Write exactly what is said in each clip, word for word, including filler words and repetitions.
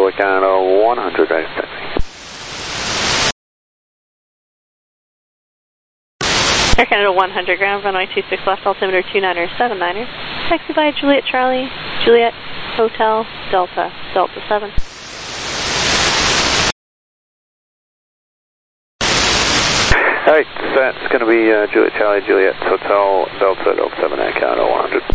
Echo one hundred, right taxi. Air Canada one hundred, ground runway two six left, altimeter two niner seven niner. Taxi by Juliet Charlie, Juliet Hotel, Delta, Delta seven. Alright, that's going to be uh, Juliet Charlie, Juliet Hotel, Delta, Delta seven, Air Canada one hundred.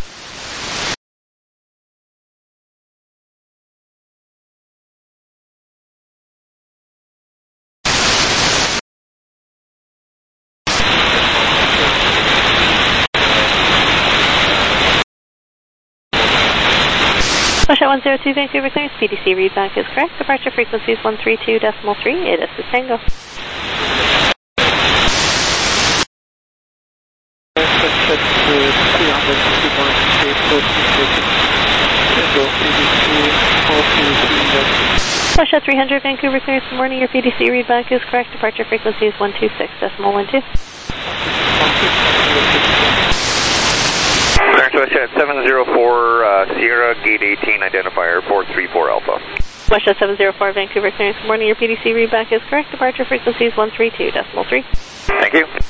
Push out one zero two Vancouver clearance, P D C readback is correct. Departure frequency is one three two point three, eight S is Tango. Push out three hundred Vancouver clearance, good morning, your P D C readback is correct. Departure frequency is one two six point one two. Clearance Westjet seven zero four, uh, Sierra, gate eighteen, identifier four three four Alpha. Westjet seven zero four, Vancouver clearance, good morning, your P D C readback is correct. Departure frequency is one three two point three. Thank you.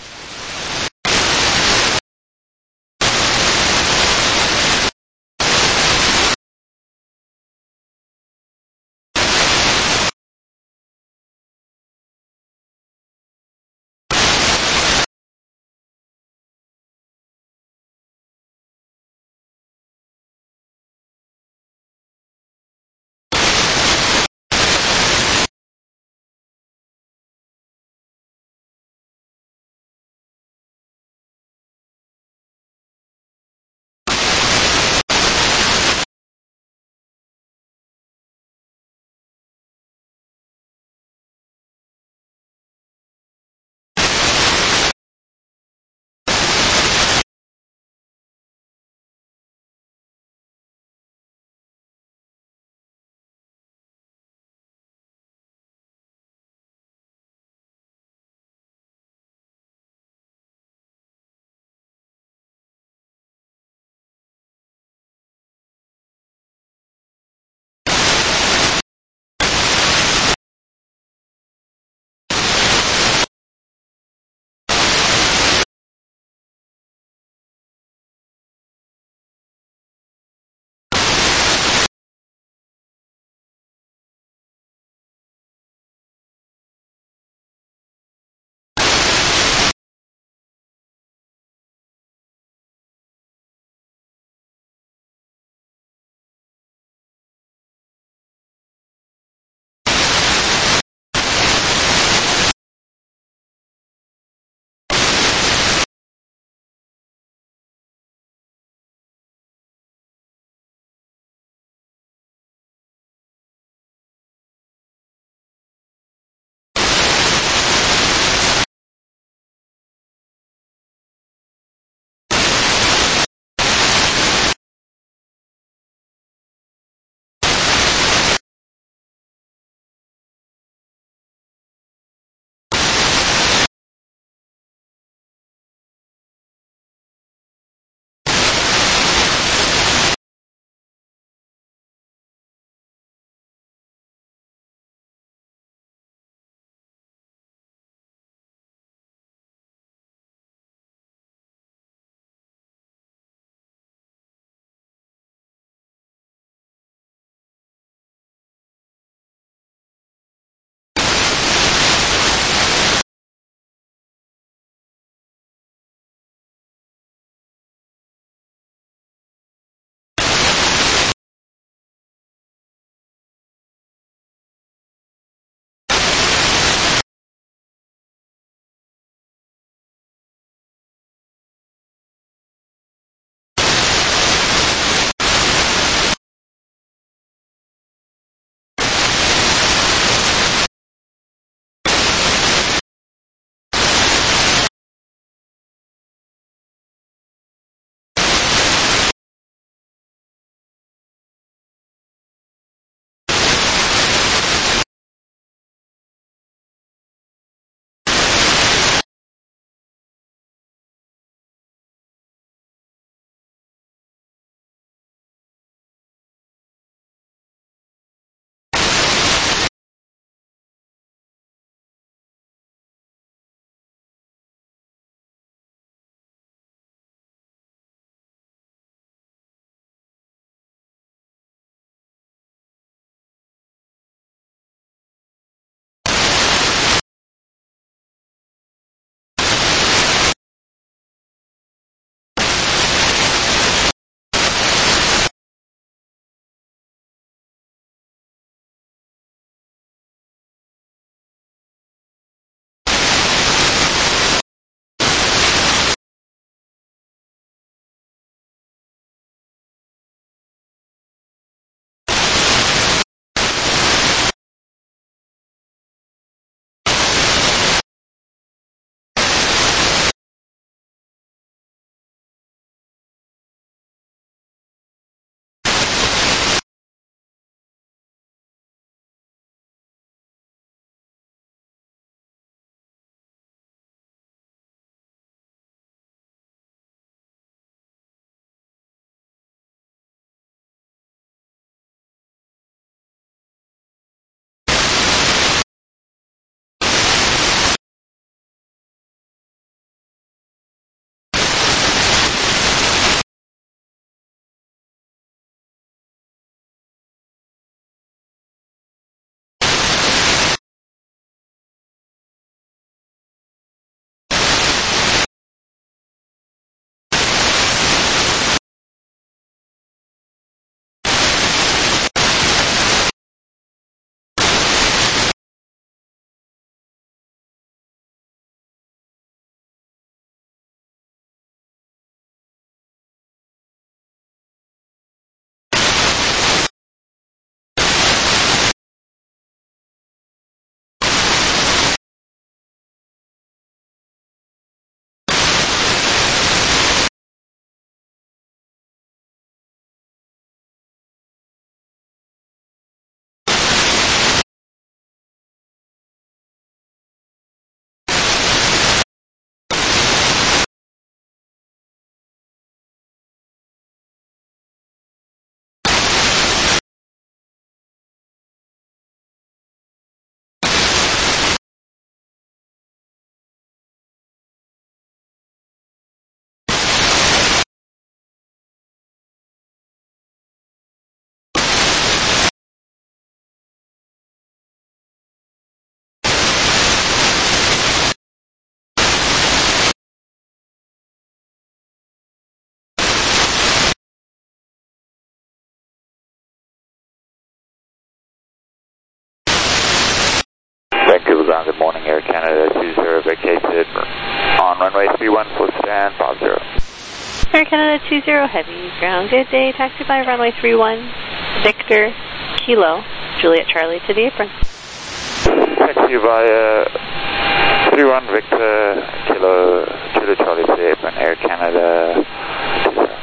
ground, good morning, Air Canada two zero vacated on runway three one, full stand, five zero. Air Canada two zero, heavy ground, good day, taxi by runway three one, Victor, Kilo, Juliet Charlie to the apron. Taxi via three one, Victor, Kilo, Juliet Charlie to the apron, Air Canada two zero.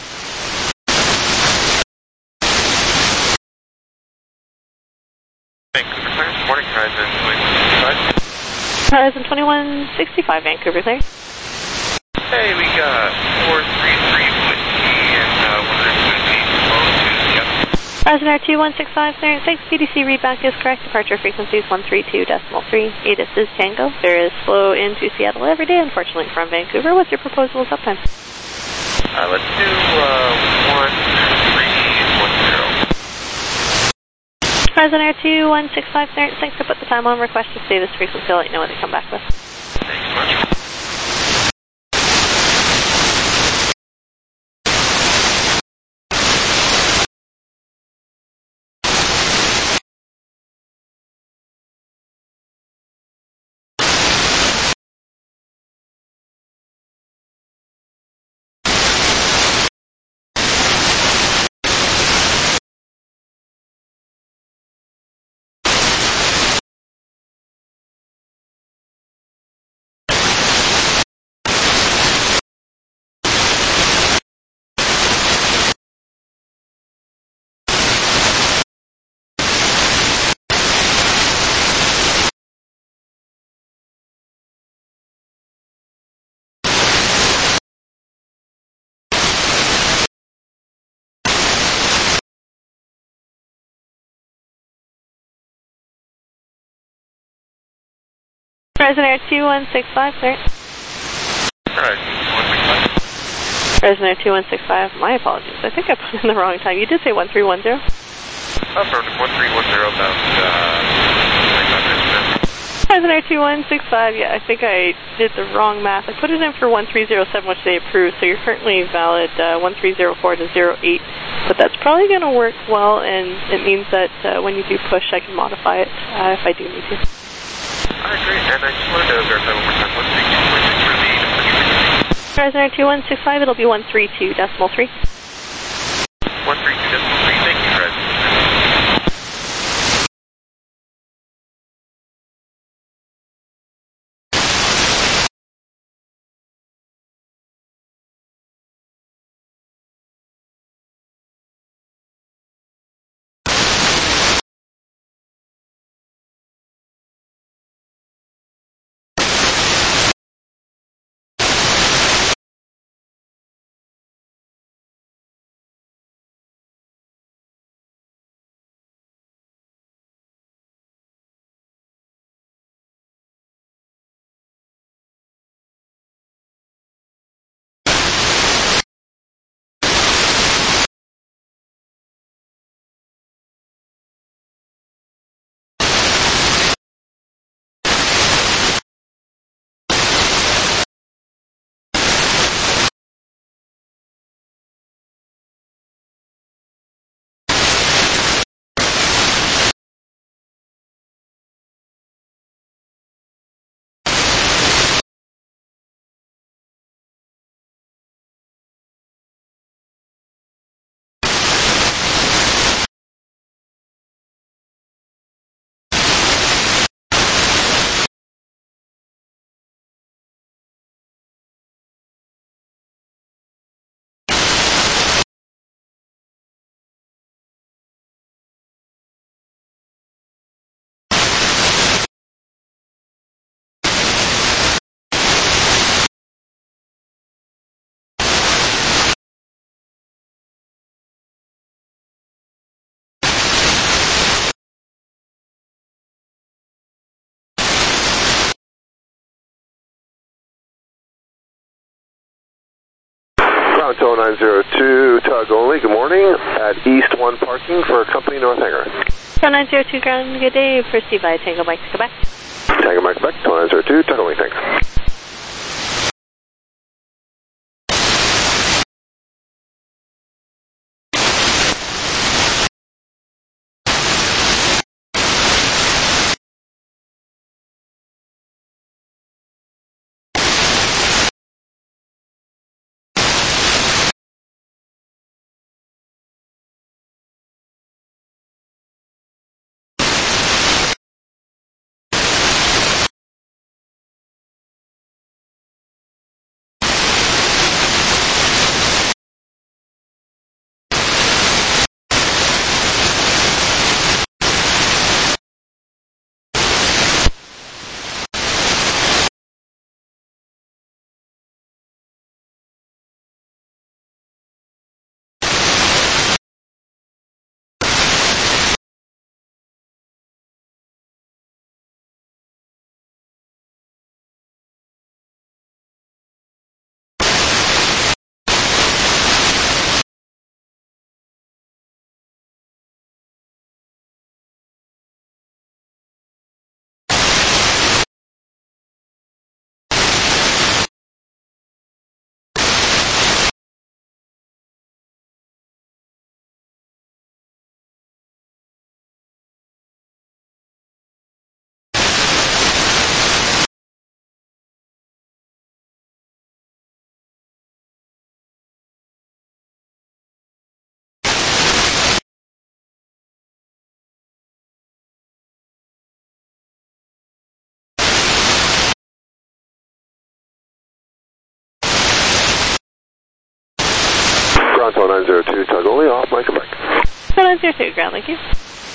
Vancouver clear, morning, Horizon twenty-one sixty-five. Horizon twenty-one sixty-five, Vancouver clear. Hey, we got four three three Whiskey and uh, one hundred fifty flow to Seattle. Horizon Air two one six five, sir. Thanks, P D C readback is correct. Departure frequency is one three two decimal three. A D I S is Tango. There is flow into Seattle every day, unfortunately, from Vancouver. What's your proposal of uptime? Uh, let's do uh, one three one zero. Horizon Air two one six five, sir. Thanks for put the time on. Request to stay this frequency. I'll let you know what they come back with. Thanks much. Horizon Air two one six five, sir. Horizon one six five. Horizon Air two one six five, my apologies. I think I put in the wrong time. You did say one three one zero? Affirmative, one three one zero, about uh, twenty-five minutes. Horizon Air two one six five, yeah, I think I did the wrong math. I put it in for one three zero seven, which they approved, so you're currently valid uh, one three zero four to zero eight. But that's probably going to work well, and it means that uh, when you do push, I can modify it uh, if I do need to. Alright, great, and I just wanted to verify one more time. one three two point six for the departure frequency. Horizon Air two one six five, it'll be one three two decimal three. one three two decimal three, thank you, Horizon. Toronto nine zero two, tug only, good morning, at East one parking for Company North Hangar. Toronto nine zero two ground, good day, proceed by Tango Mike, Quebec. Tango Mike, Quebec, Toronto nine zero two, tug only, thanks. ground, Tower nine zero two, Tagoli, off mic and mic. Tower nine zero two, ground, thank you.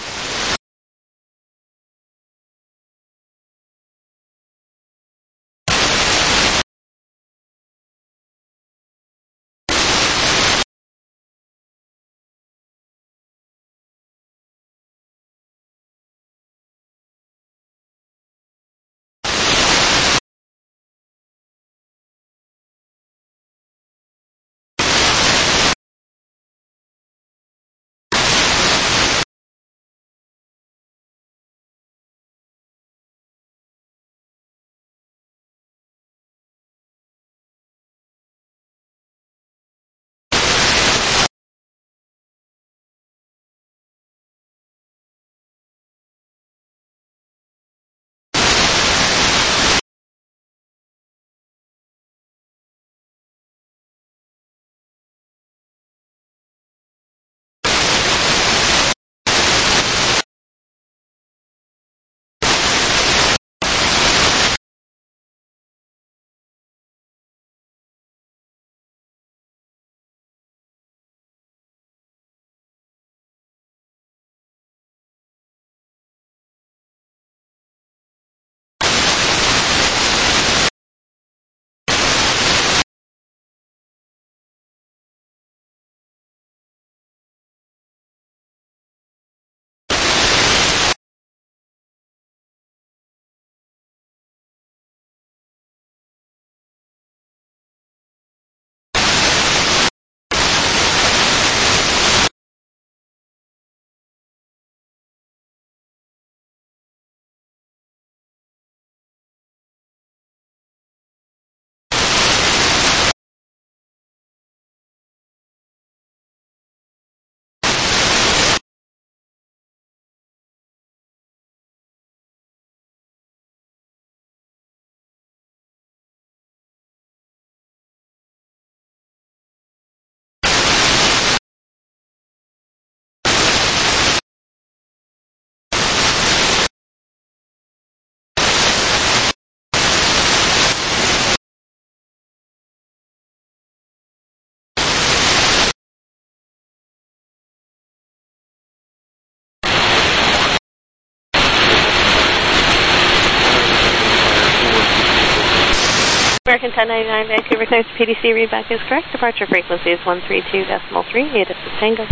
American ten ninety-nine, Vancouver times P D C readback is correct. Departure frequency is one three two point three, native to Tango.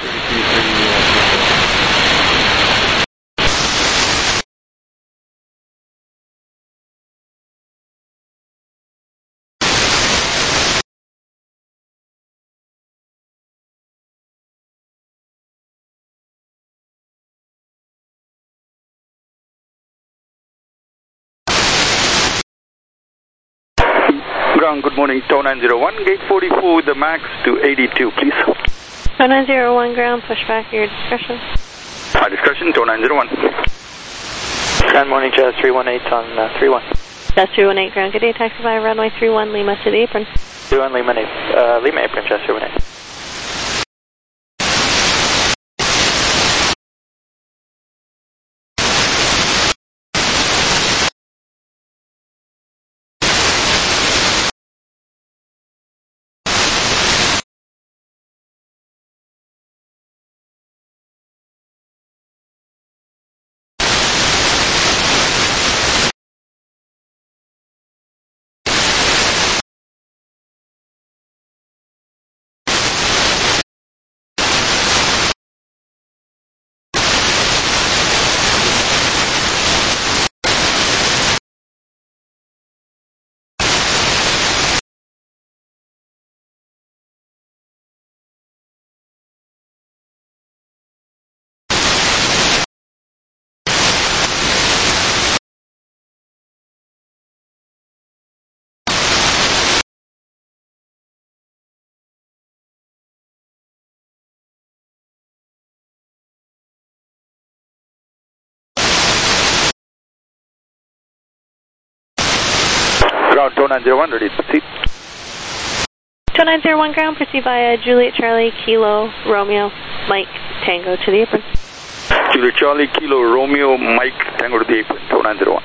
Ground, good morning, Tower nine zero one, gate forty-four with the max to eighty-two, please. Tower nine zero one, ground, push back your discretion. My discretion, Tower nine zero one. Good morning, Jazz three one eight on uh, three one. Jazz three one eight, ground, good day, taxi via runway three one, Lima to the apron. three one, Lima, uh, Lima apron, Jazz three one eight. Ground, Tower nine zero one, ready to proceed. Tower nine zero one, ground, proceed via Juliet Charlie, Kilo, Romeo, Mike, Tango to the apron. Juliet Charlie, Kilo, Romeo, Mike, Tango to the apron, Tower nine zero one.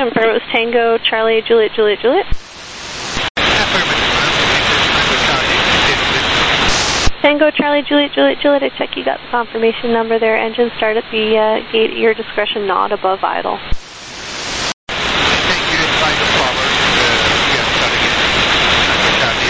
confirm it was Tango, Charlie, Juliet, Juliet, Juliet? Tango, Charlie, Juliet, Juliet, Juliet. I check you got the confirmation number there. Engine start at the uh, gate at your discretion, not above idle. Thank you. Five power. Yeah, starting in Charlie.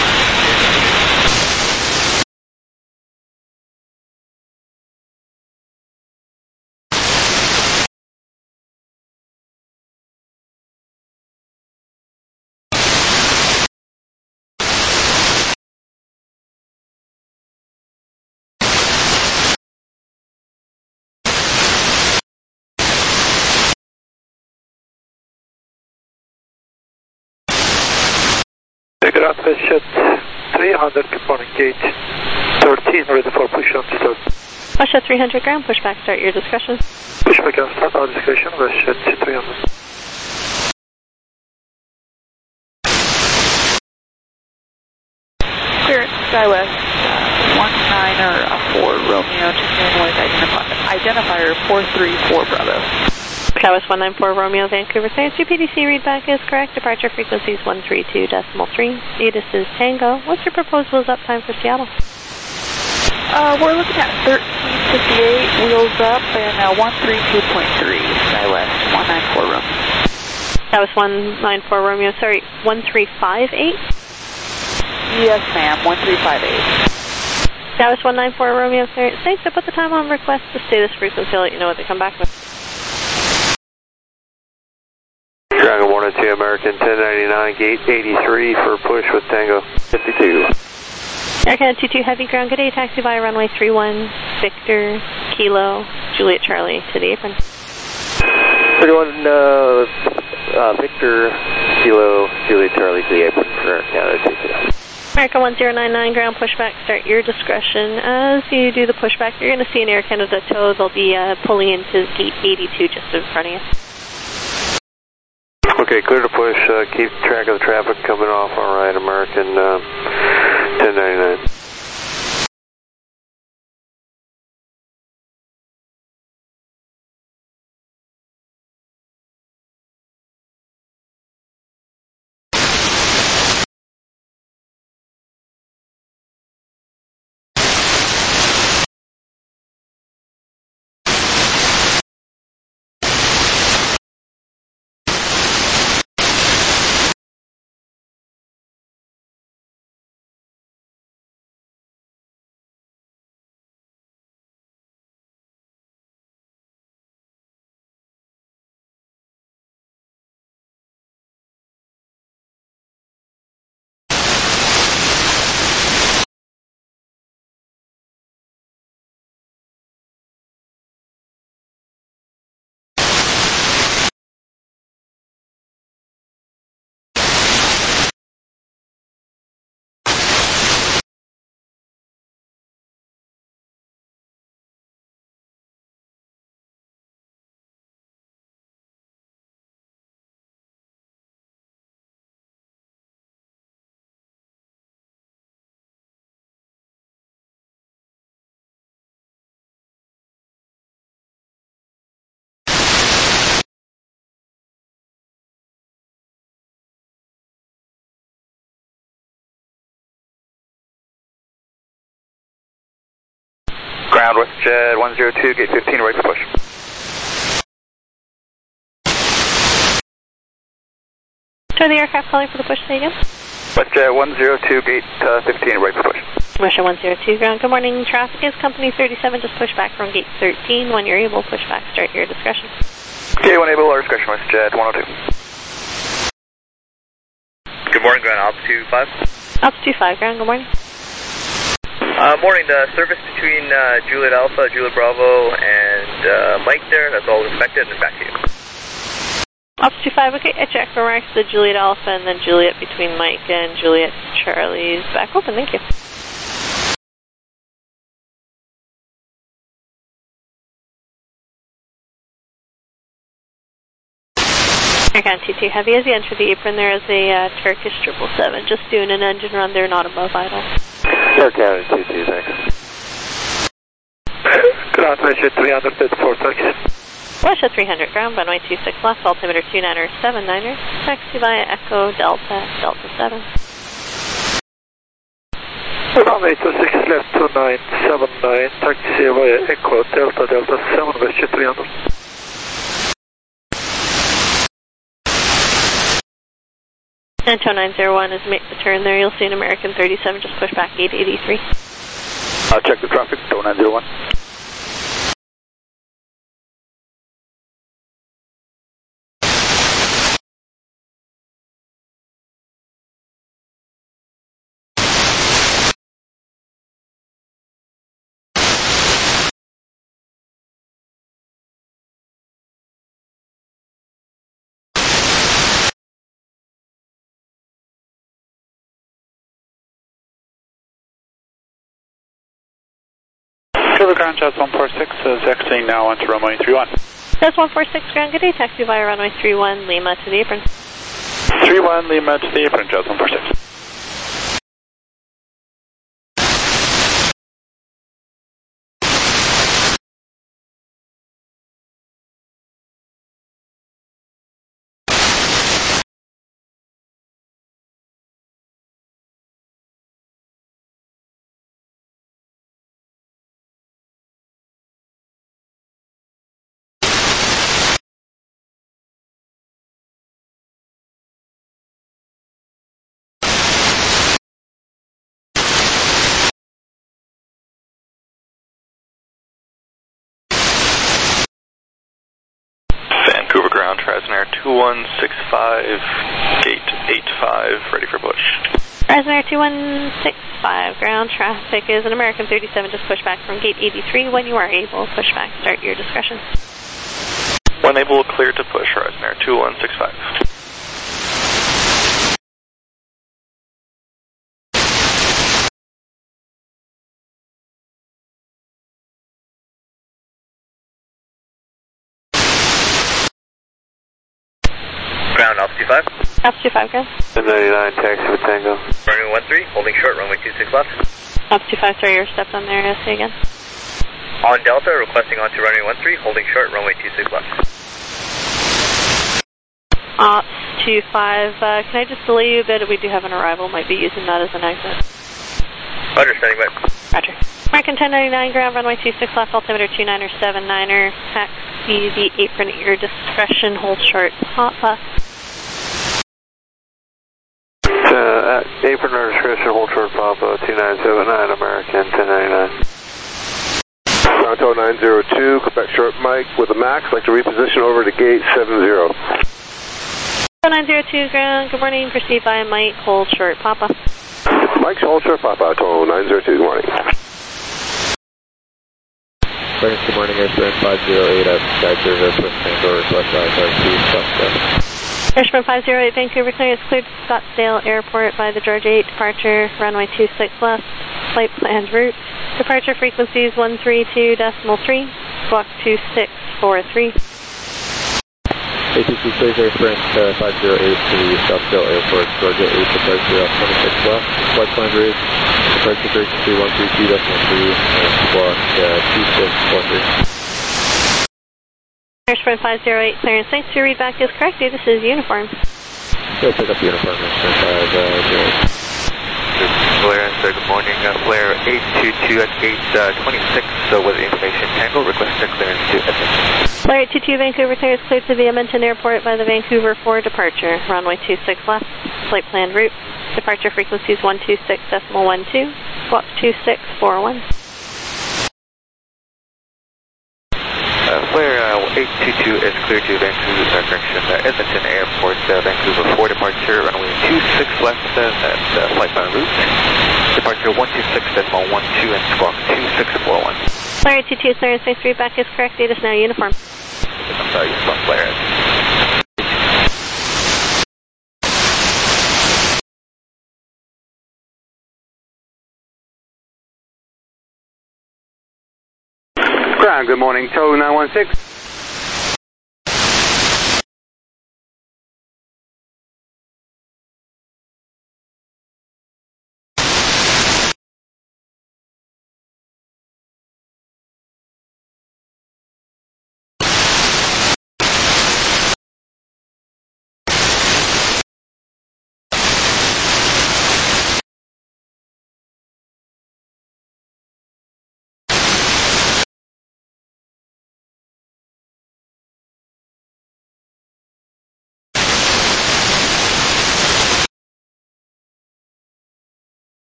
Ground Westjet three hundred, good morning, gate thirteen, ready for push-up start. Westjet three hundred, ground, pushback, start your discussion. Pushback and start our discussion, Westjet three hundred. Clear, SkyWest, uh, one nine or a four Romeo, to noise identifier, identifier four three four Bravo. SkyWest one nine four Romeo, Vancouver, Science. Your P D C readback is correct. Departure frequency is one three two decimal three. Status is Tango. What's your proposed wheels up time for Seattle? Uh, we're looking at thirteen fifty-eight, wheels up, and uh, one three two point three, SkyWest one nine four Romeo. SkyWest one nine four Romeo, sorry, one three five eight? Yes, ma'am, one three five eight. SkyWest one nine four Romeo, sorry. Thanks, I put the time on request, the status frequency, I'll let you know what they come back with. Dragon one oh two, American ten ninety-nine, gate eighty-three for push with Tango fifty-two. American two two Heavy, ground, good day, taxi via runway three one, Victor, Kilo, Juliet, Charlie, to the apron. thirty-one, uh, uh, Victor, Kilo, Juliet, Charlie, to the apron for Canada two two. America one zero nine nine, ground, pushback, start your discretion. As you do the pushback, you're going to see an Air Canada tow. They'll be uh, pulling into gate eighty-two just in front of you. Okay, clear to push. Uh, keep track of the traffic coming off. All right, American uh, ten ninety-nine. Ground WestJet one zero two, gate fifteen, right for push. So the aircraft calling for the push, say again? WestJet one zero two, gate uh, fifteen, right for push. Russia one zero two, ground, good morning. Traffic is company thirty-seven, just push back from gate thirteen. When you're able, push back, start your discretion. Gate one able, our discretion, WestJet one oh two. Good morning, ground, altitude five. Altitude five, ground, good morning. Uh, morning, the service between uh, Juliet Alpha, Juliet Bravo, and uh, Mike there, that's all inspected, and back to you. Altitude five, okay, I check for marks the Juliet Alpha and then Juliet between Mike and Juliet Charlie's back open, thank you. Aircon T two Heavy, as you enter the apron, there is a uh, Turkish triple seven, just doing an engine run there, not above idle. Aircon two two, thanks. Ground Westjet three hundred, that's for taxi. Russia three hundred, ground, runway two six left, altimeter two niner seven niner, taxi via Echo Delta, Delta seven. Runway two six left, two nine seven nine, taxi via Echo Delta, Delta seven, Russia three hundred. And Tow nine zero one, as you make the turn there, you'll see an American thirty-seven, just push back eight eighty-three. I'll check the traffic, Tow nine zero one. Silver ground, Jazz one four six is exiting now onto runway three one. Jazz one four six, ground, good day, taxi via runway three one, Lima to the apron. three one, Lima to the apron, Jazz one four six. Vancouver ground, Trasnair two one six five, gate eight five, ready for push. Trasnair two one six five, ground traffic is an American thirty-seven, just push back from gate eighty-three. When you are able, push back, start your discretion. When able, clear to push, Trasnair two one six five. Ground, altitude five. Altitude five, ground. ten ninety-nine, taxi with Tango. Runway one three, holding short, runway two six left. Altitude five, sorry, your steps on there, uh, say again. On Delta, requesting onto runway one three, holding short, runway two six left. Altitude five, uh, can I just delay you a bit? We do have an arrival, might be using that as an exit. Roger, standing by. Roger. American ten ninety-nine, ground, runway two six left, altimeter two niner seven niner, taxi the apron at your discretion, hold short, Papa. Uh, apron or discretion, hold short, Papa, two nine seven nine, American ten ninety-nine. Ground Tow nine zero two, Quebec short Mike with a max, like to reposition over to gate seven zero. Tow nine zero two, ground, good morning, proceed by Mike, hold short, Papa. Mike's hold short, Papa, Tow nine zero two, good morning. Good morning, Airstream five zero eight at Sky Service with Vancouver, request I R C, Scottsdale. Airstream five zero eight, Vancouver clearance cleared to Scottsdale Airport by the Georgia eight, departure, runway two six left, flight planned route, departure frequencies one three two point three, squawk two six four three. A T C Clears Air France uh, five zero eight to the Scottsdale Airport, Georgia eight, departure off twenty-six left, flight planned route, departure frequency one three two point three, and squawk uh, two six four three. Airstream five zero eight, clearance, thanks, your readback is correct, this is uniform. Go pick up uniform, Airstream five zero eight. Clearance, uh, good morning, uh, flare eight two two at gate uh, twenty-six, so with information Tango, request a clearance to Edmonton. Flare eight two two, Vancouver clearance cleared to the Edmonton Airport by the Vancouver four, departure, runway two six left, flight planned route, departure frequencies one two six point one two, squawk two six four one. Uh, flare uh, eight two two is clear to Vancouver, uh, correction, uh, Edmonton Airport, uh, Vancouver four, departure, runway two six left, uh, and uh, flight plan route, departure one two six point one two, and squawk two six four one. Flare eight two two, clearance, thanks, readback is correct, data is now uniform. I'm sorry, uniform flare. Ground, good morning, Tow nine one six.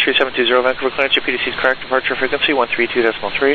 two seven two zero, Vancouver clearance, your P D C is correct, departure frequency one three two point three.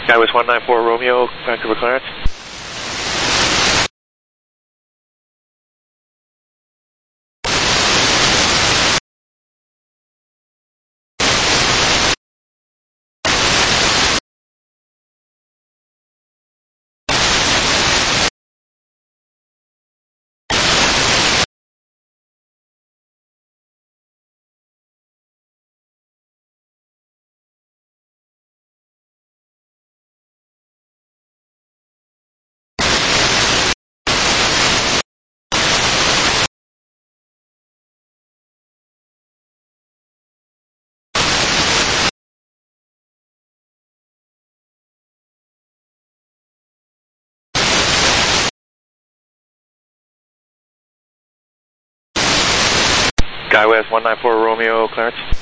Skywest one nine four Romeo, Vancouver clearance. Skywest one nine four Romeo, clearance.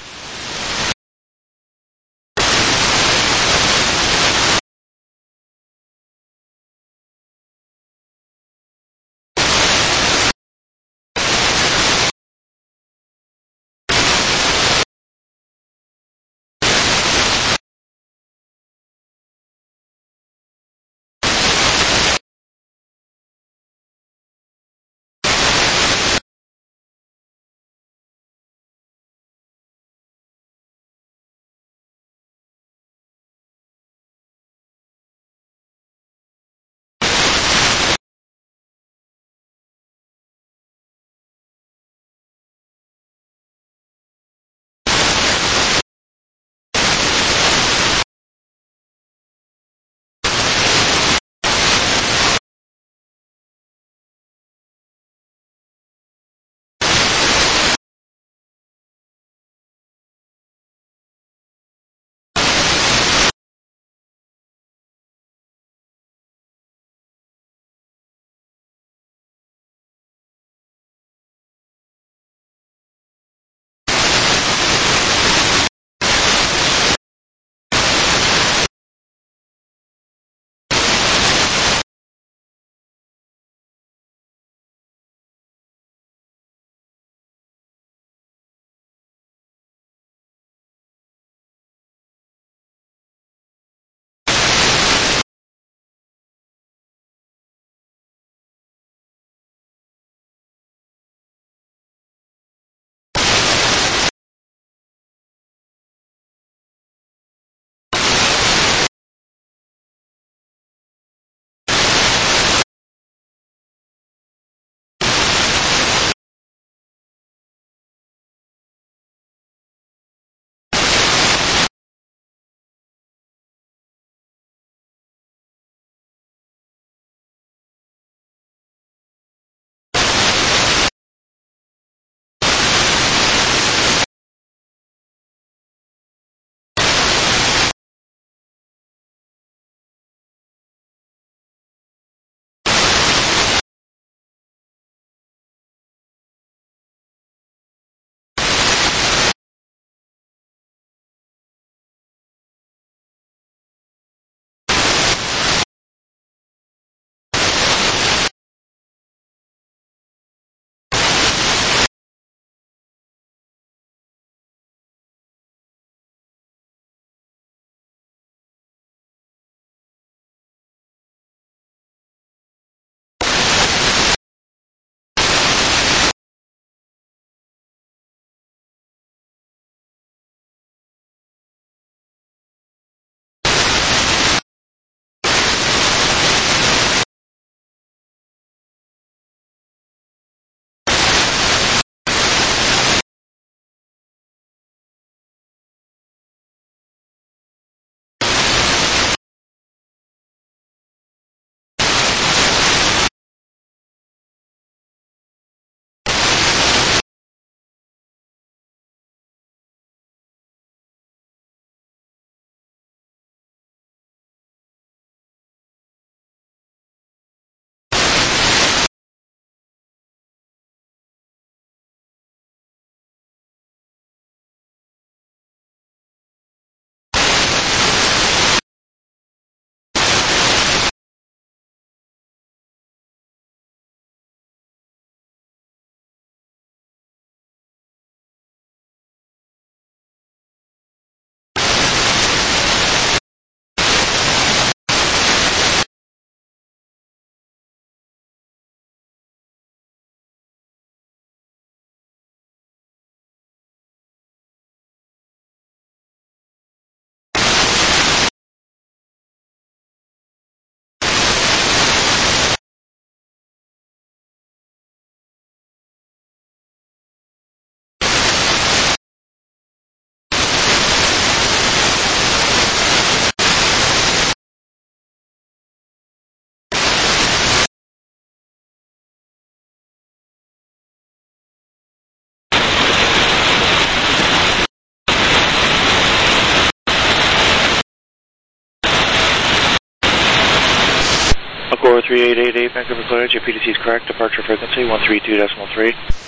Accor three eight eight eight, Vancouver clearance, your P D C is correct, departure frequency one three two point three.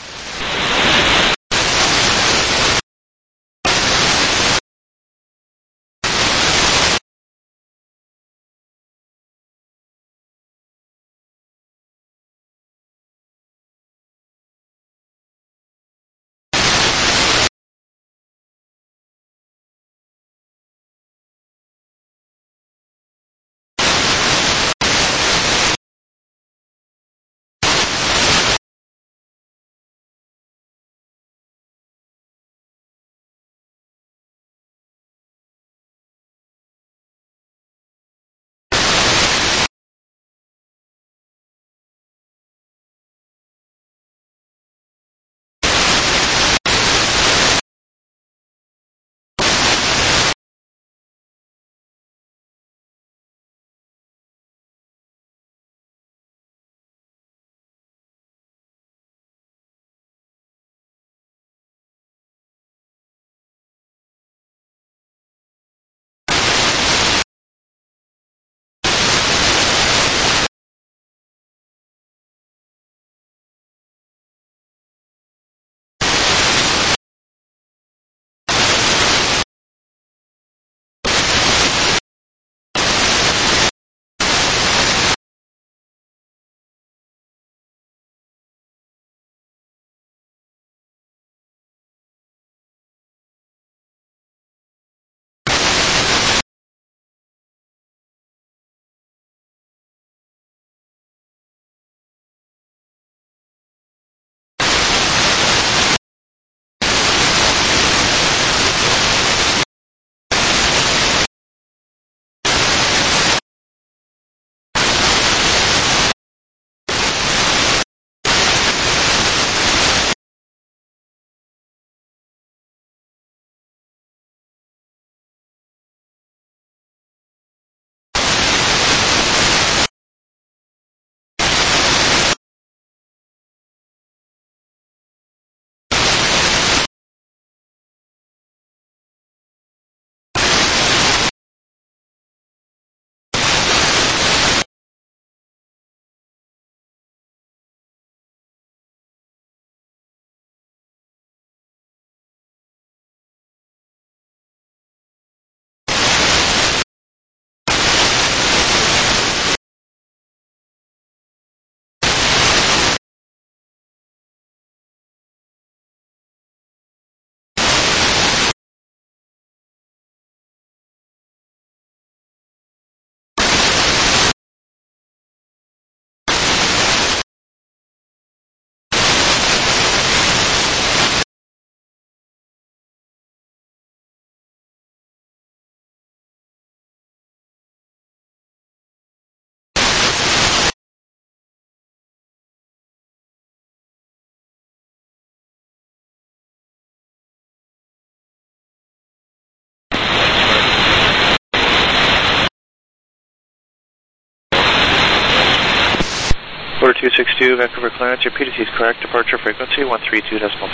Order two six two, Vancouver clearance, your P D C is correct, departure frequency one three two point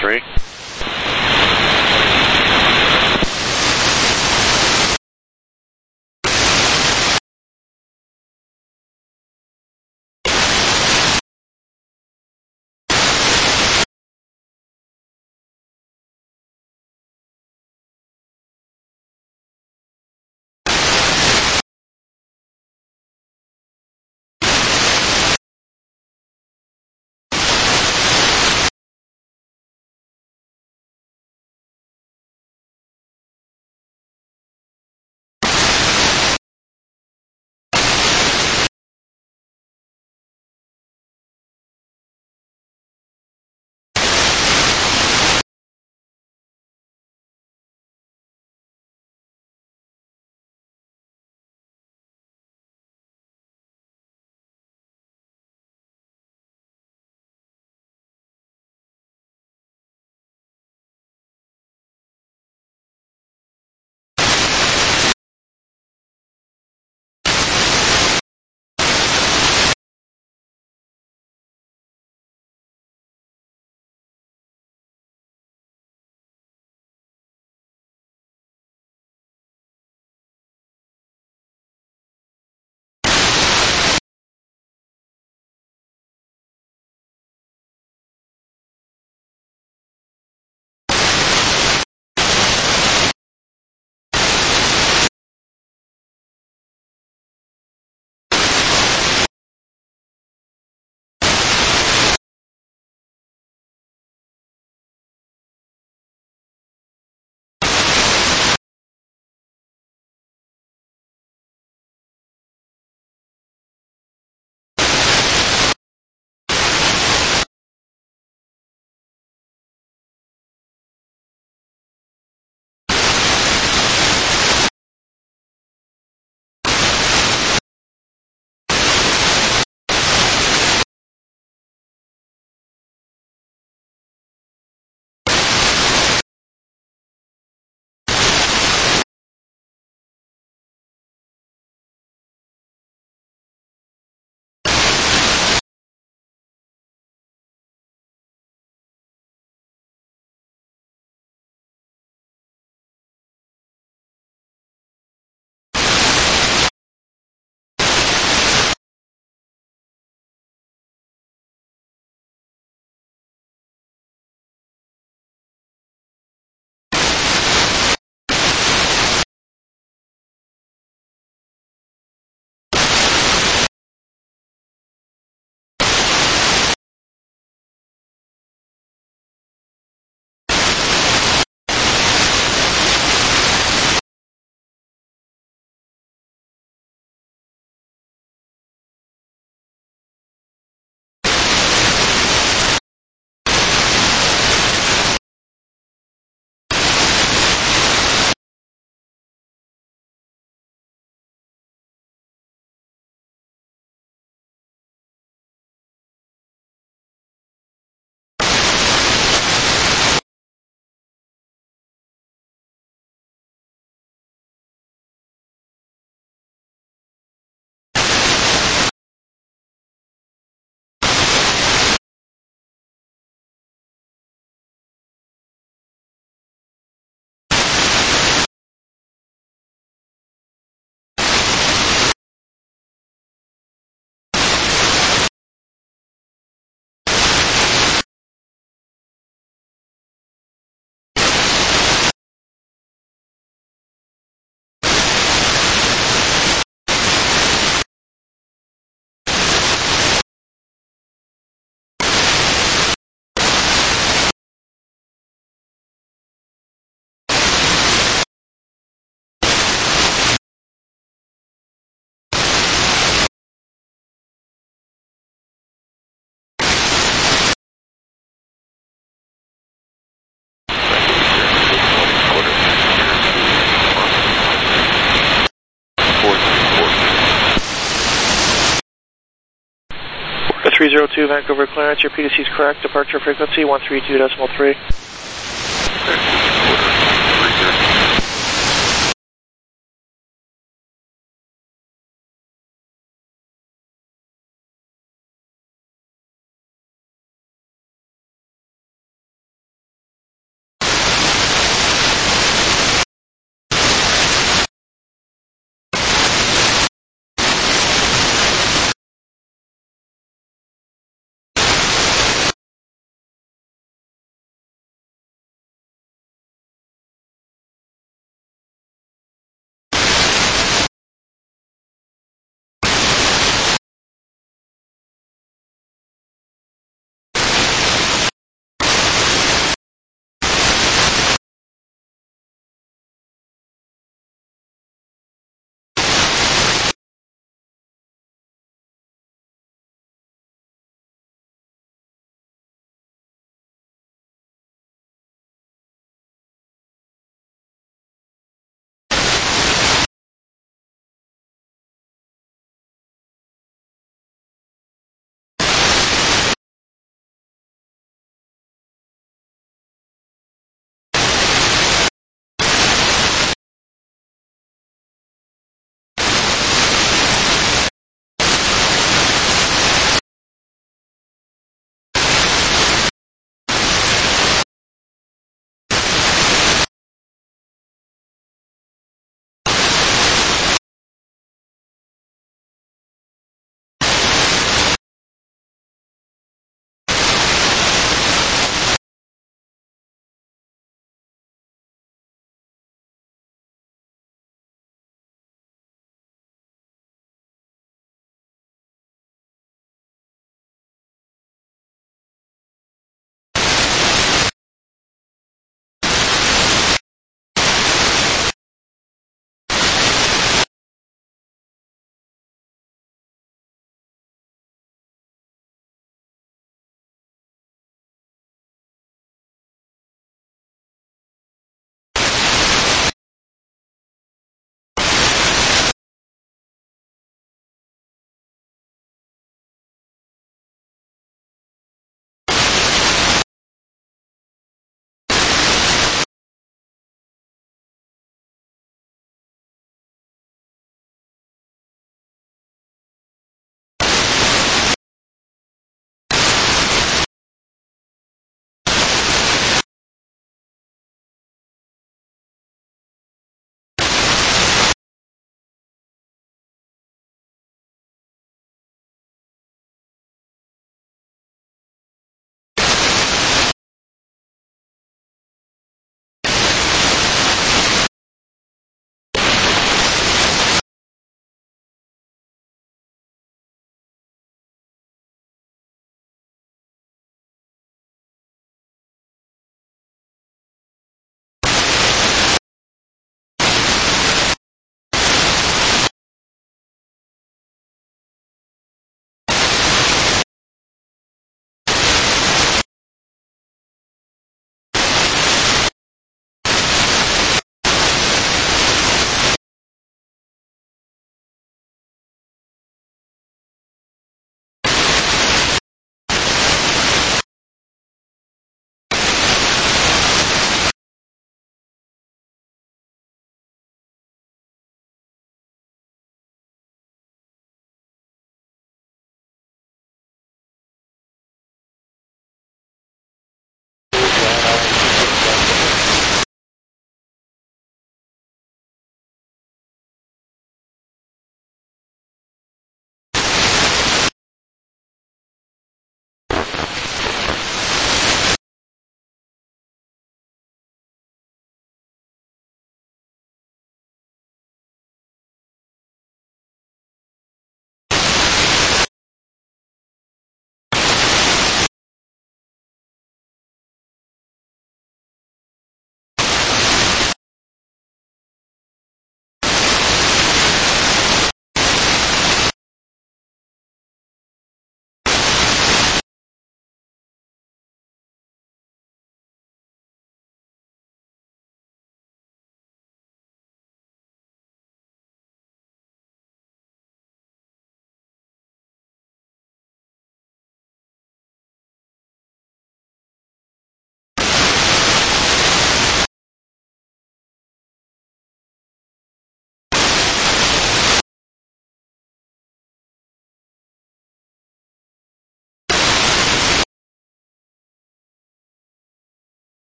three. three zero two, Vancouver clearance. Your P T C is correct. Departure frequency one three two decimal three.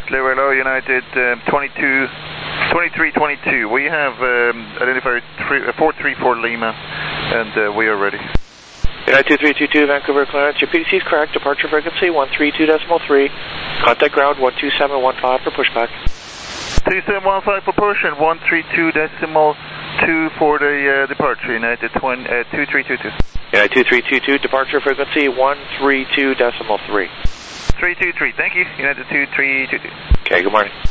Hello, hello, United um, twenty-two, twenty-three twenty-two. We have um, identified three, uh, four three four Lima, and uh, we are ready. United two three two two, Vancouver clearance. Your P D C is correct. Departure frequency one three two point three. Contact ground one two seven one five for pushback. two seven one five for push and one three two decimal two for the uh, departure. United two three two two. United two three two two, departure frequency one three two point three. three two three, thank you. United two three two two. Okay, good morning.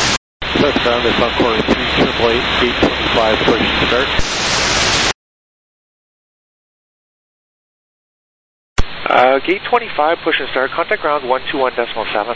Touchdown is on corner three, triple eight, eight twenty-five, push start. Uh, gate twenty-five, push and start. Contact ground one two one decimal seven.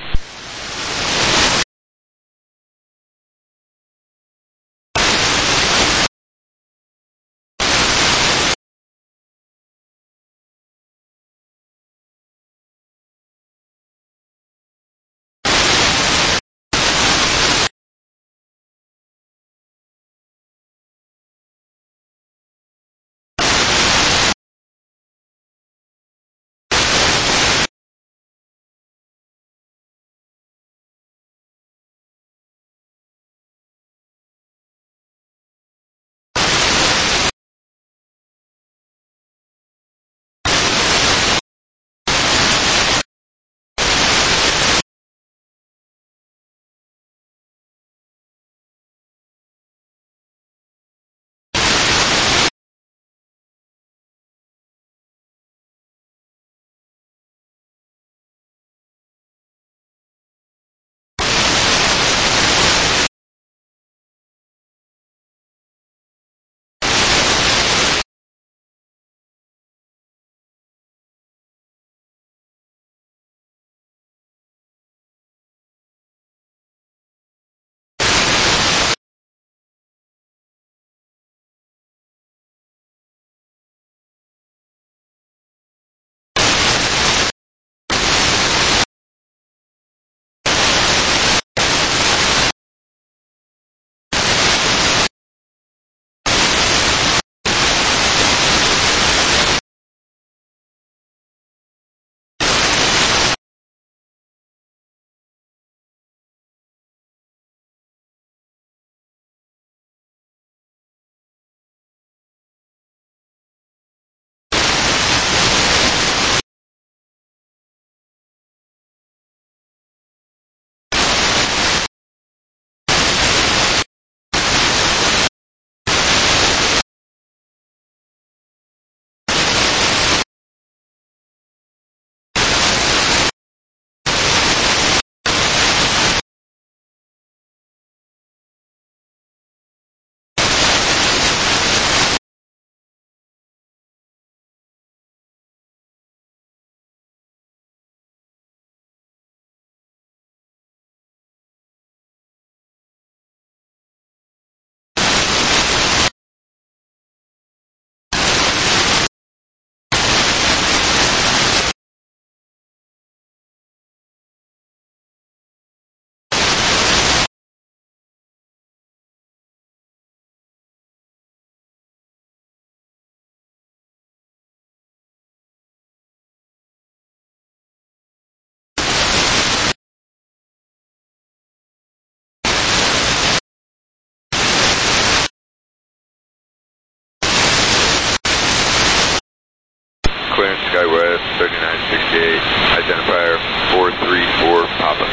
Clearance SkyWest thirty-nine sixty-eight, identifier four three four Papa.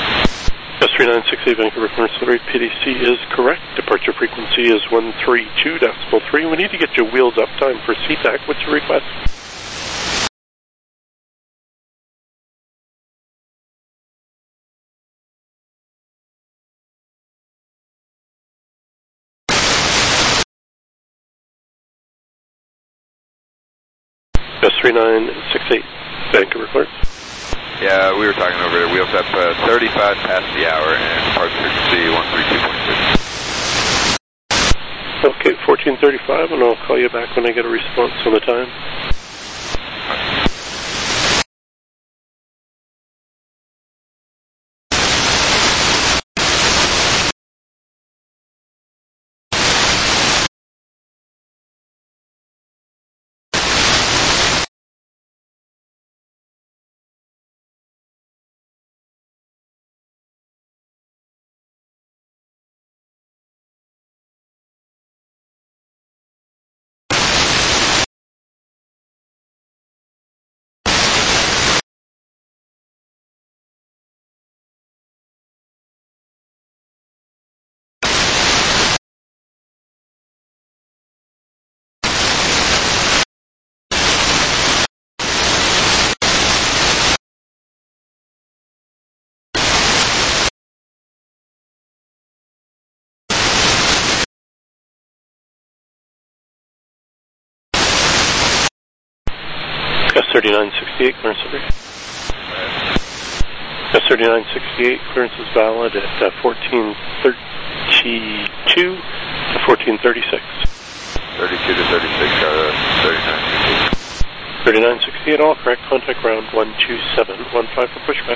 S three nine six eight Vancouver Clearance Celebrate P D C is correct. Departure frequency is one three two decimal three. We need to get your wheels up. Time for C TAC. What's your request? S three nine six eight Vancouver Clearance. Yeah, we were talking over there. Wheels up uh, thirty-five past the hour and departure frequency one three two point six. Okay, fourteen thirty-five, and I'll call you back when I get a response on the time. S thirty-nine sixty-eight, clearance three. S thirty-nine sixty-eight, clearance is valid at uh, fourteen thirty-two to fourteen thirty-six. thirty-two to thirty-six, uh, thirty-nine sixty-eight. thirty-nine sixty-eight, all correct. Contact ground one two seven one five for pushback.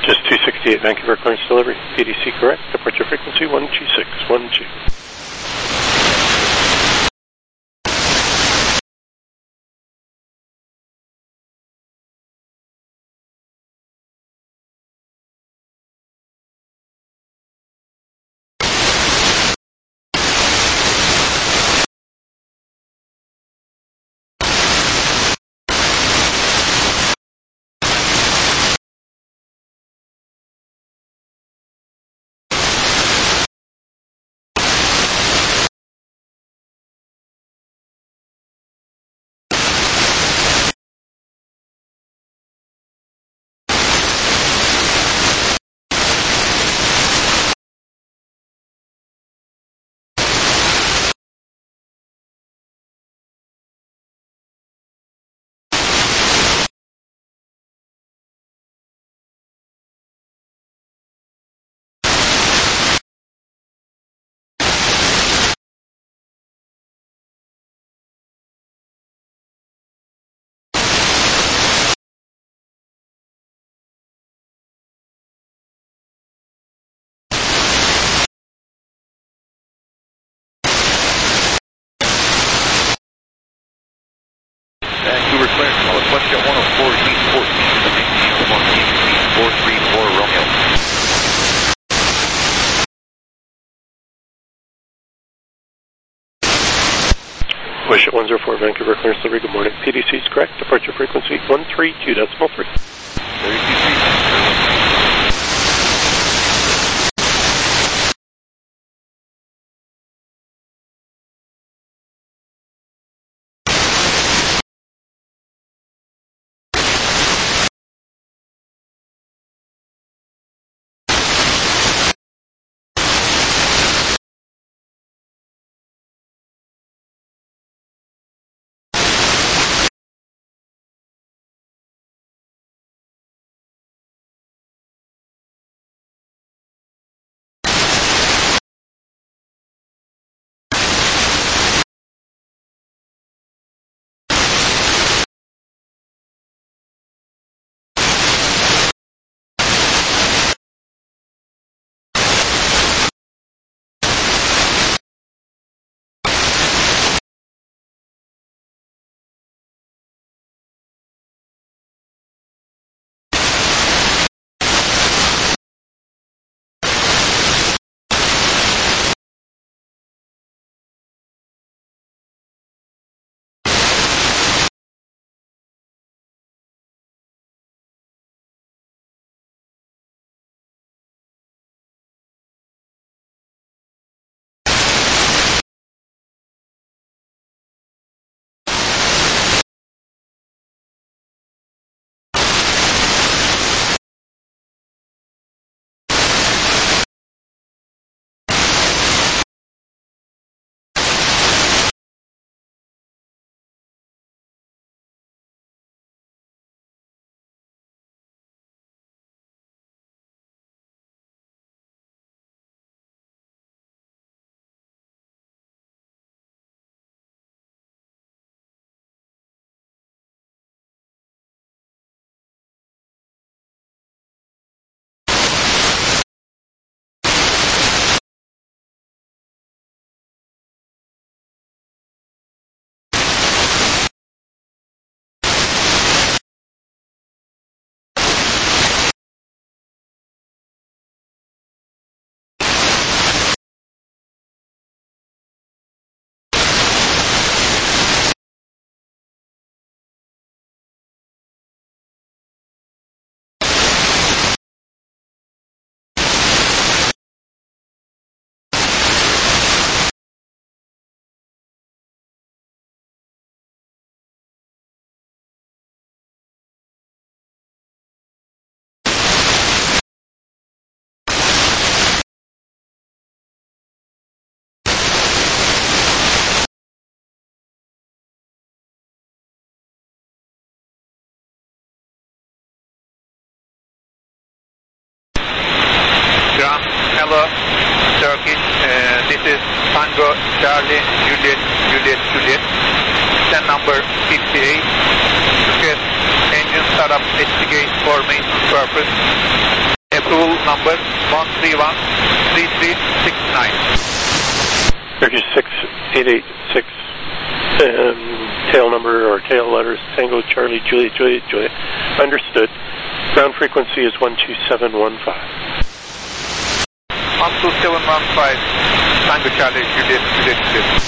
Just two sixty-eight, Vancouver clearance delivery. P D C correct. Departure frequency one two six one two. Vancouver clearance, Molly Westjet one oh four, East fourteen, four three four Romeo. Westjet one oh four, Vancouver clearance delivery. Good morning. P D C is correct. Departure frequency one three two decimal three. thirty-two feet. Hello, Turkish. Uh, this is Tango Charlie Juliet Juliet Juliet. Stand number fifty-eight. Request engine startup investigate for maintenance purpose. approval number one three one three three six nine. Turkish six eight eight six, um, tail number or tail letters, Tango, Charlie, Juliet, Juliet, Juliet. Understood. Ground frequency is one two seven one five. one two seven one five, Tango, Charlie, Juliet, Juliet, Juliet.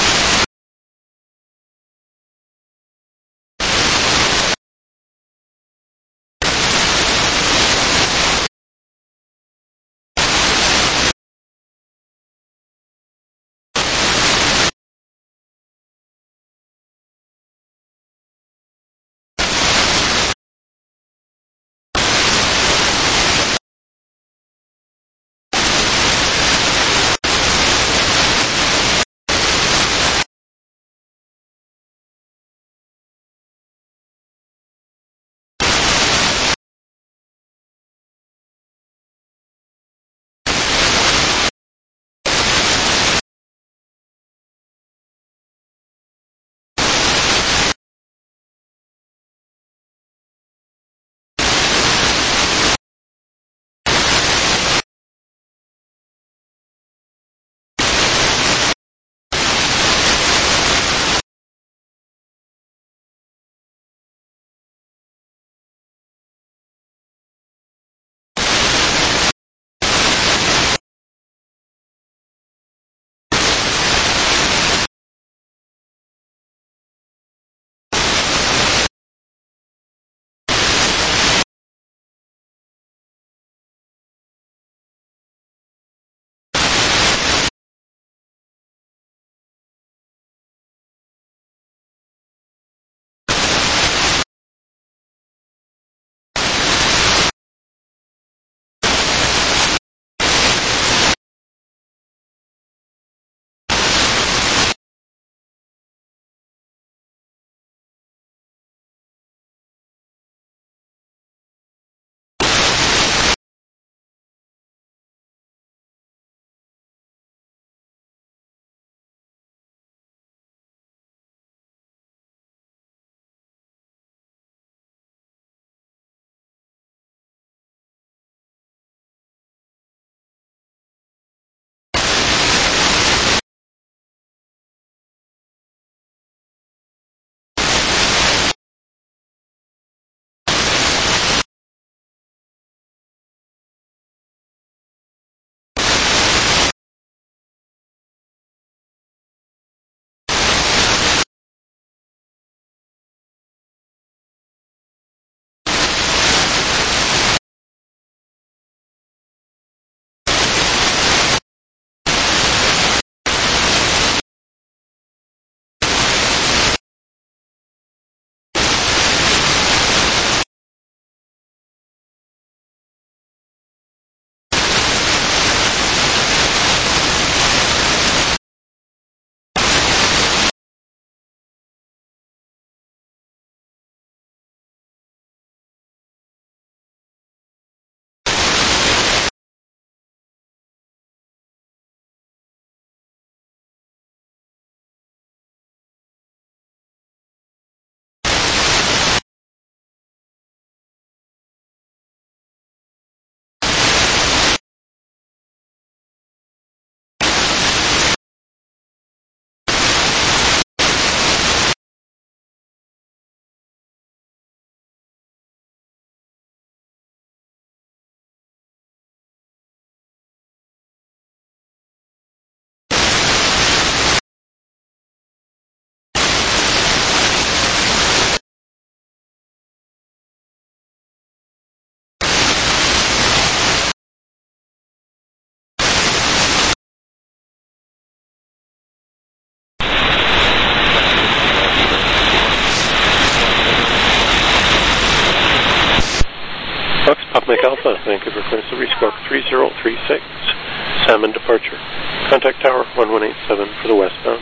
Mike Alpha, Vancouver Clearance, restroke three zero three six, Salmon departure. Contact tower one one eight seven for the westbound.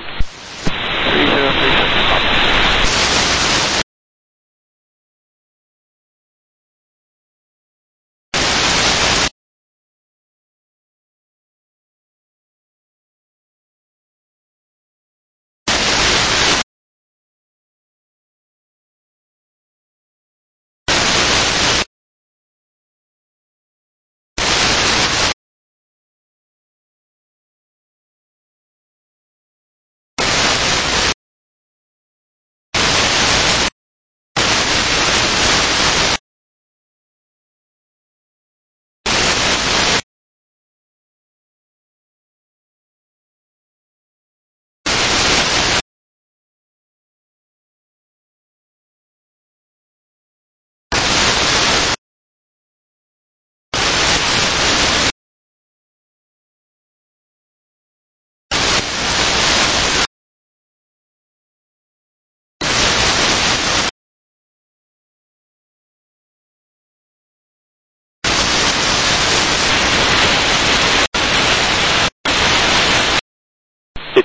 three zero three six.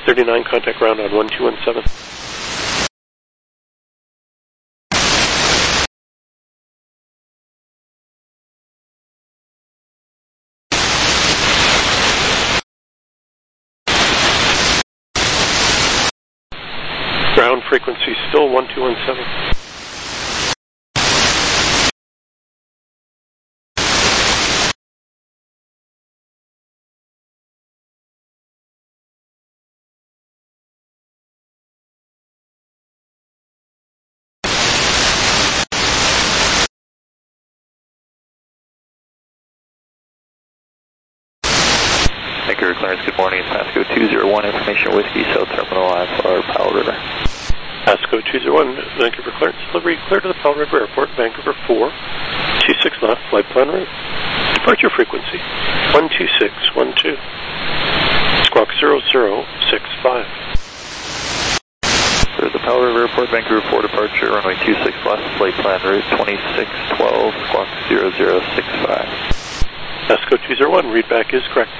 thirty-nine, contact ground on one two one seven. Ground frequency still one two one seven. Vancouver clearance, good morning. It's Pasco two zero one, information Whiskey, South Terminal I F R, Powell River. Pasco two zero one, Vancouver clearance, delivery clear to the Powell River Airport, Vancouver four, two six left, flight plan route. Departure frequency, one two six one two. Squawk zero zero six five. There's the Powell River Airport, Vancouver four departure, runway two six left, flight plan route twenty-six twelve, squawk zero zero six five. Pasco two zero one, readback is correct.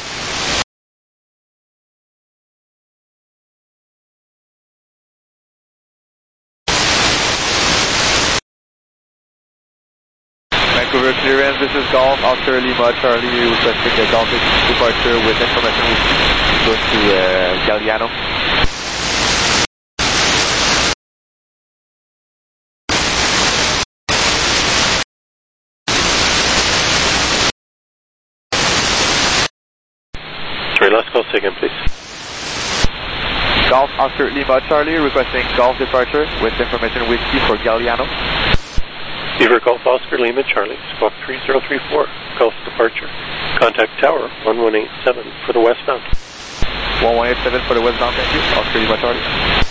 Vancouver clearance, this is Golf, Oscar Lima, Charlie, requesting a Golf departure with information we go to uh, Galliano. Sorry, last call, say again, please. Golf, Oscar Lima, Charlie, requesting Golf departure with information whiskey for Galliano. Beaver Golf Oscar Lima Charlie, squawk three zero three four, Golf departure. Contact tower one one eight seven for the westbound. one one eight seven for the westbound, thank you. Oscar Lima Charlie.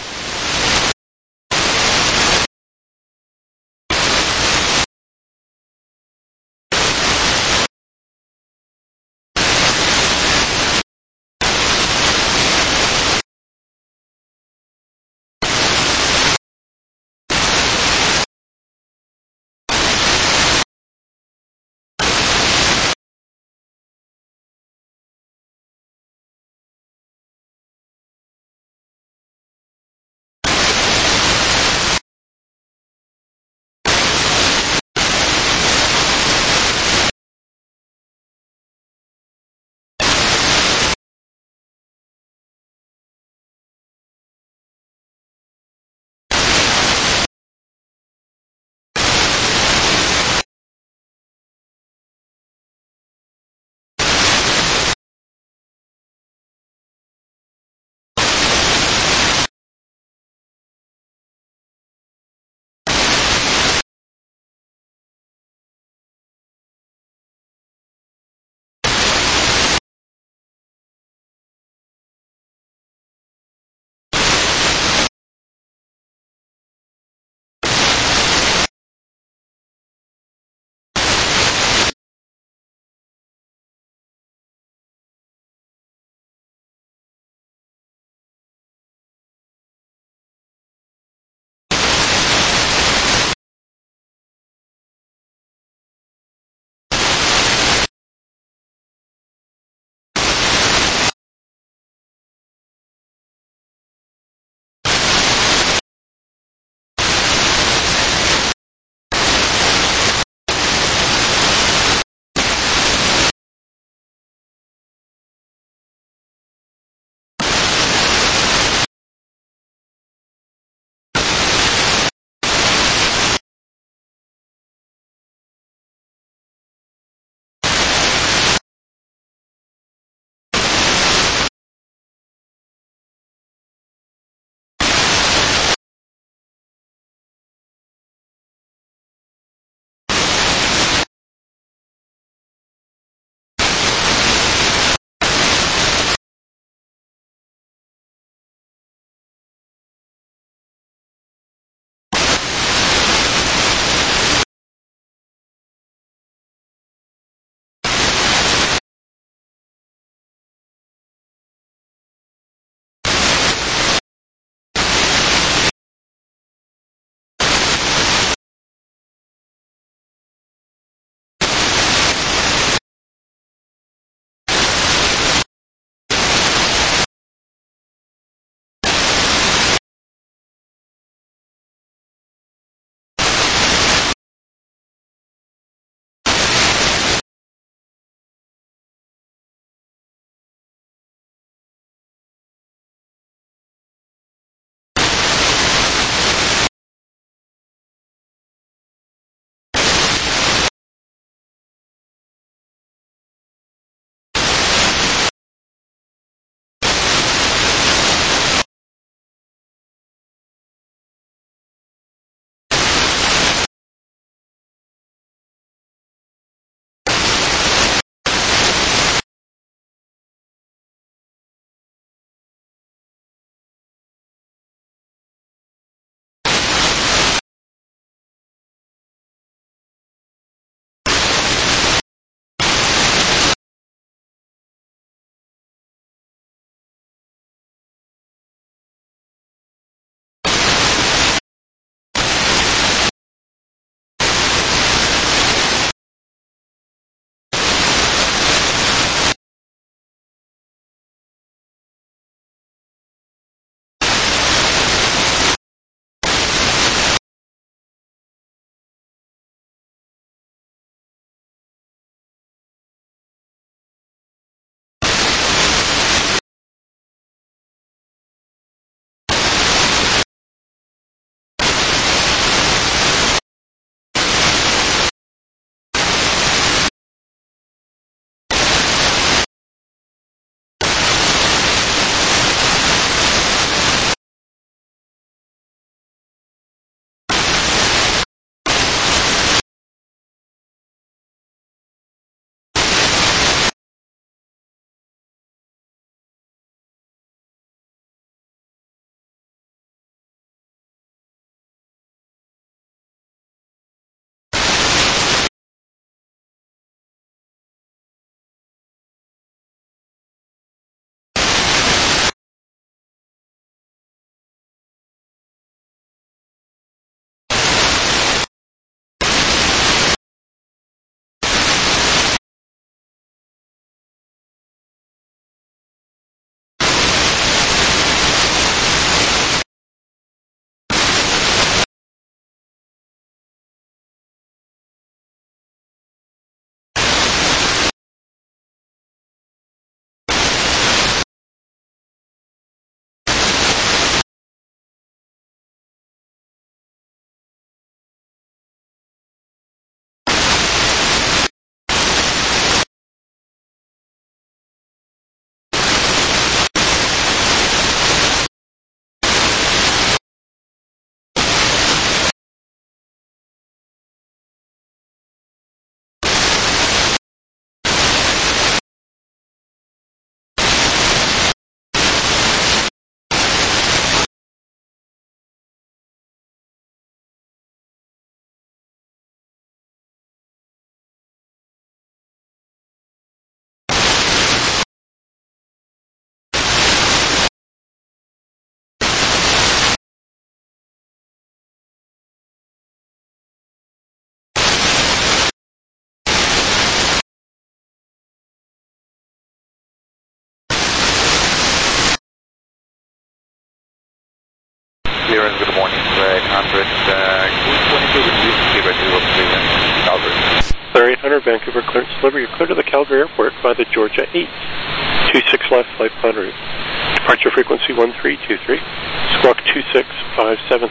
Air eight hundred, Vancouver clearance delivery. You're clear to the Calgary Airport by the Georgia eight. two six left, flight plan route. Departure frequency one three two three. Squawk two six five seven.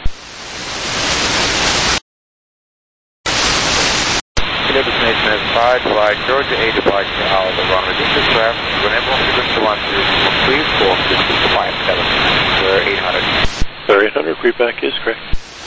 Destination is five, flight Georgia eight, departure out of the runway two left. Whenever frequency one two, please squawk two six five seven. Air eight hundred. Air eight hundred, readback is correct.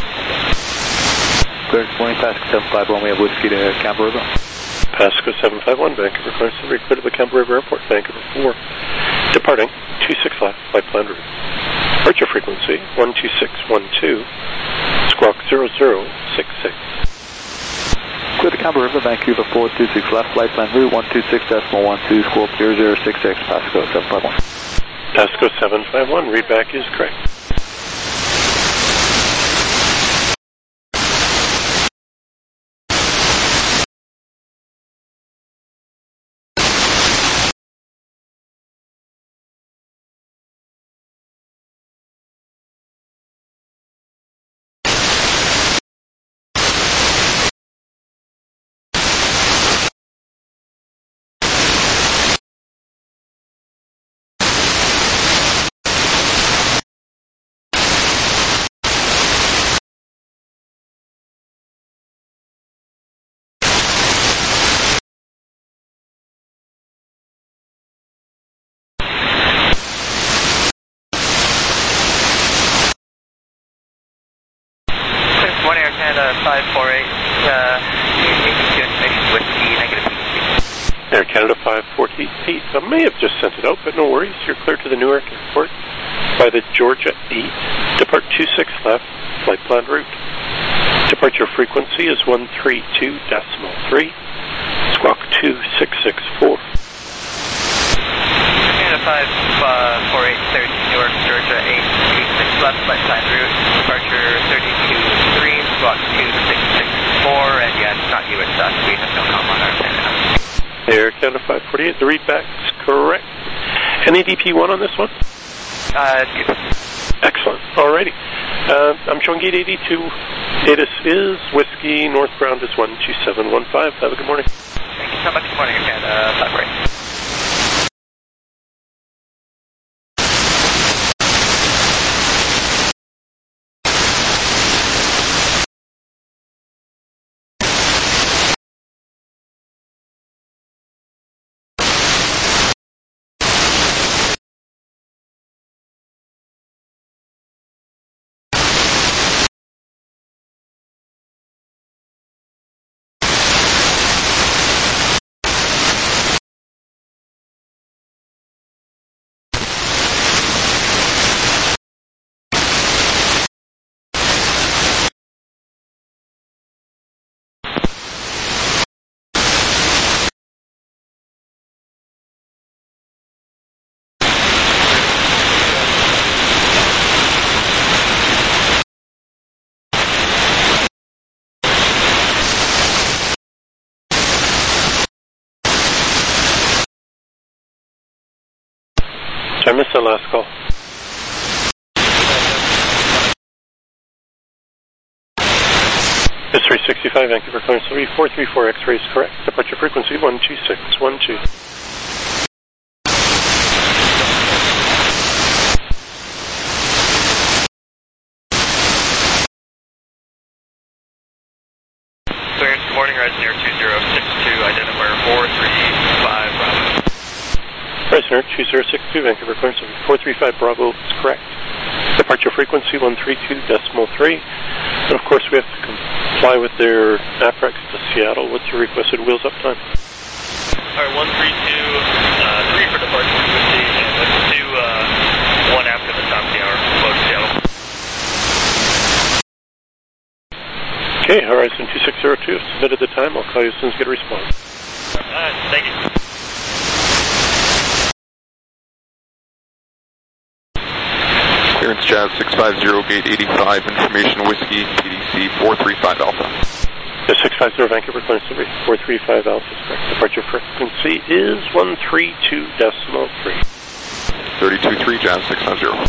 Good morning, Pasco seven five one, we have Whiskey to Camp River. Pasco seven five one, Vancouver clearance delivery, clear to the Camp River Airport, Vancouver four. Departing two six left, flight plan route. Departure frequency one two six one two, squawk zero zero six six. Clear to Camp River, Vancouver four two six left, flight plan route one two six decimal one two, squawk zero zero six six, Pasco seven five one. Pasco seven five one, readback is correct. five four eight, uh, information Whiskey, negative P C. Air Canada five forty-eight, I may have just sent it out, but no worries. You're clear to the Newark Airport by the Georgia eight. Depart two six left, flight plan route. Departure frequency is one three two decimal three, squawk two six six four. Canada five four eight, thirty, Newark, Georgia eight, two six left, flight plan route. Departure thirty-two three, squawk two six six four, and yeah, it's not you, it's us. We have no comm on our antenna. Air Canada five forty-eight, the readback's correct. N A D P one on this one? Uh, yes. Excellent, alrighty. Uh, I'm showing gate eighty-two. A T I S is Whiskey, northbound is one two seven one five. Have a good morning. Thank you so much. Good morning, Air Canada five forty-eight. I missed the last call. It's three sixty-five, Vancouver clearance three four three four, X-ray is correct. Departure frequency one two six one two. Clearance, good morning, Rising Air two zero six two, identifier four three five Bravo. Rising Air two zero six two, Vancouver clearance four three five Bravo is correct. Departure frequency one three two decimal three. And of course we have to comply with their APREX to Seattle. What's your requested wheels up time? Alright, one three two, uh, three for departure frequency, and let's do uh, one after the top of the hour, close to Seattle. Okay, Horizon two six zero two, submitted the time. I'll call you as soon as I get a response. Alright, thank you. Clearance Jazz six five zero, gate eighty-five, information Whiskey, P D C four three five Alpha. The six five zero Vancouver clearance delivery, four three five Alpha is correct. Departure frequency is one three two decimal three. thirty-two three Jazz six five zero.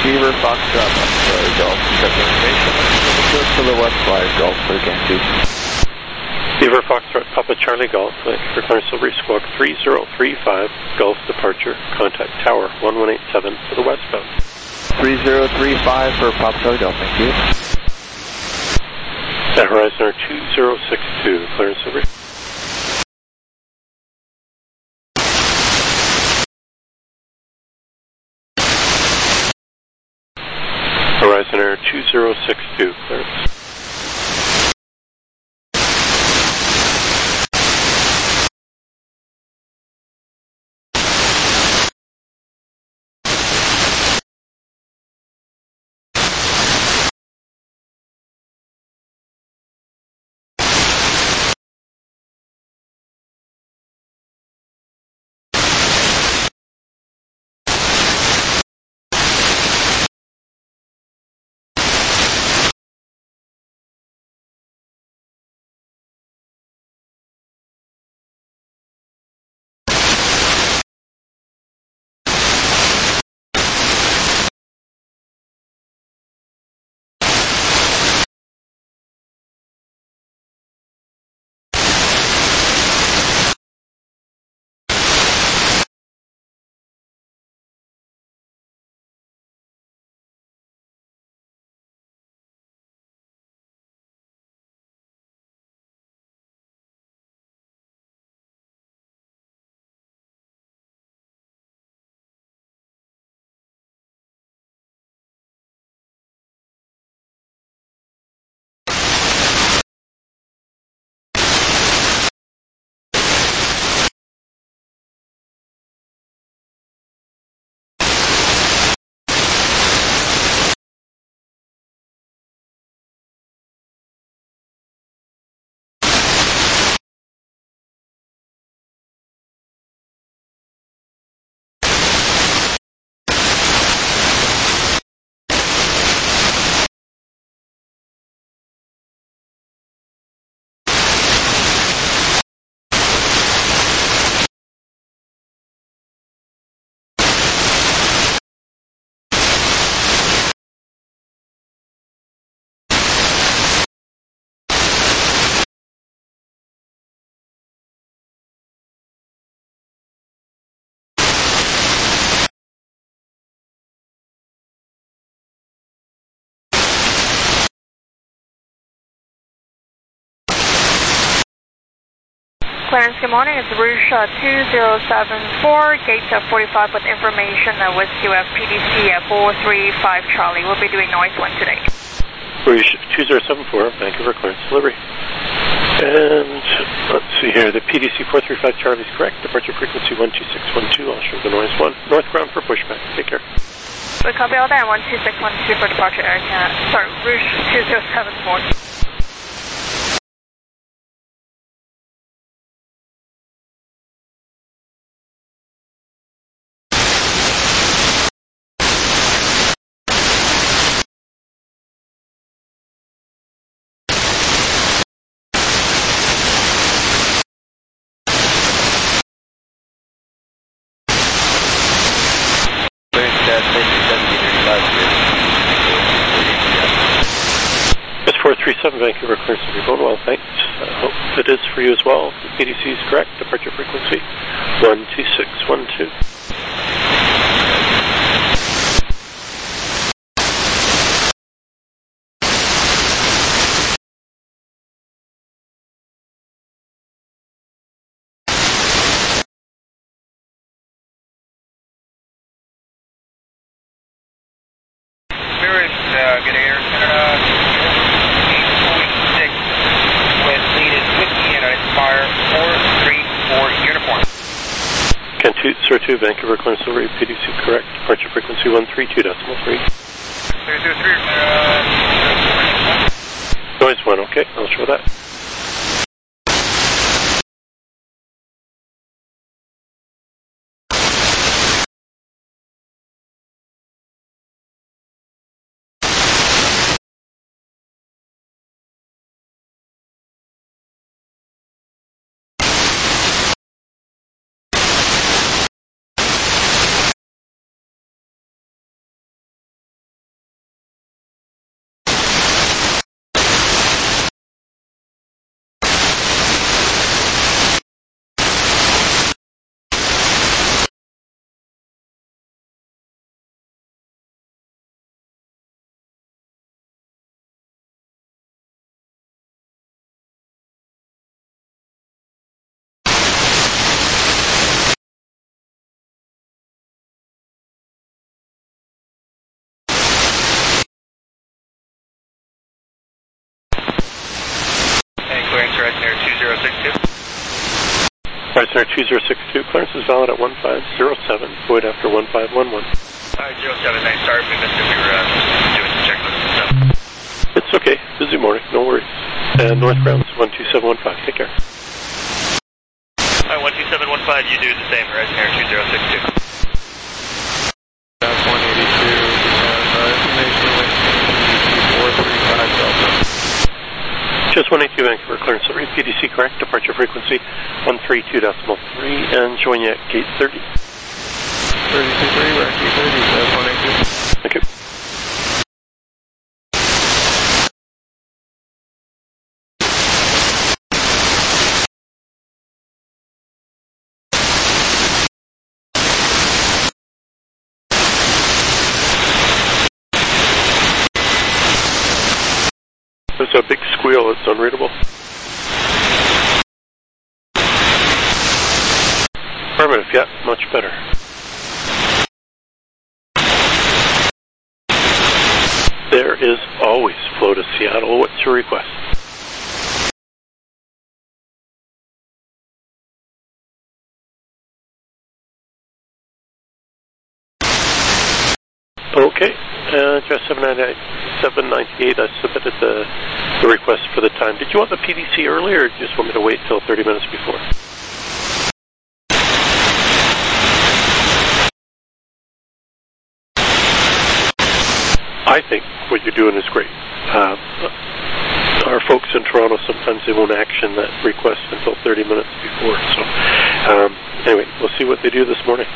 Beaver Foxtrot, Papa Charlie Golf, accept information. To the west five Golf for Kansas. Beaver Foxtrot, Papa Charlie Golf, thank you for clearance Silvery Squawk three zero three five, Golf departure, contact tower one one eight seven for the westbound. three zero three five for Papa Charlie Golf, thank you. At Horizon Air two zero six two, clearance Silvery. Horizon Air two zero six two, clearance. Clarence, good morning. It's Rouge uh, two zero seven four, gate uh, forty-five with information uh, with U F P D C at four three five Charlie. We'll be doing noise one today. Rouge two zero seven four, Vancouver clearance delivery. And let's see here, the P D C four three five Charlie is correct. Departure frequency one two six one two, I'll show the noise one. Northbound for pushback. Take care. We copy all that, one two six one two for departure Air Canada. Sorry, Rouge two zero seven four. It's four three seven Vancouver clearance to be going well, thanks. I hope it is for you as well. The P D C is correct. Departure frequency one two six one two. Spirit, uh, good air, Canada, eight point six, with lead is whiskey and Inspire four three four uniform. Cantu, Sir two, Vancouver clearance over, P D C correct. Departure frequency one three two decimal three. Zero zero three, uh, Noise one, okay, I'll show that. Flight Center two zero six two, clearance is valid at one five zero seven, void after one five one one. five zero seven nine, sorry if we missed it. We were uh, doing some checklist and stuff. It's okay. Busy morning. No worries. And north ground is one two seven one five. Take care. Alright, one two seven one five, you do the same. Horizon Air two zero six two. That's one eighty-two. Uh, information with four three five Delta. Just one eighty-two Vancouver, clearance three, P D C correct, departure frequency one three two point three, and join you at gate thirty. thirty-two three, we're at gate thirty, that's one eighty-two. Thank you. There's a big squeal, it's unreadable. Affirmative, yeah, much better. There is always flow to Seattle. What's your request? Okay, uh, address seven ninety-eight, I submitted the, the request for the time. Did you want the P D C earlier, or do you just want me to wait till thirty minutes before? I think what you're doing is great. Uh, our folks in Toronto, sometimes they won't action that request until thirty minutes before. So um, anyway, we'll see what they do this morning.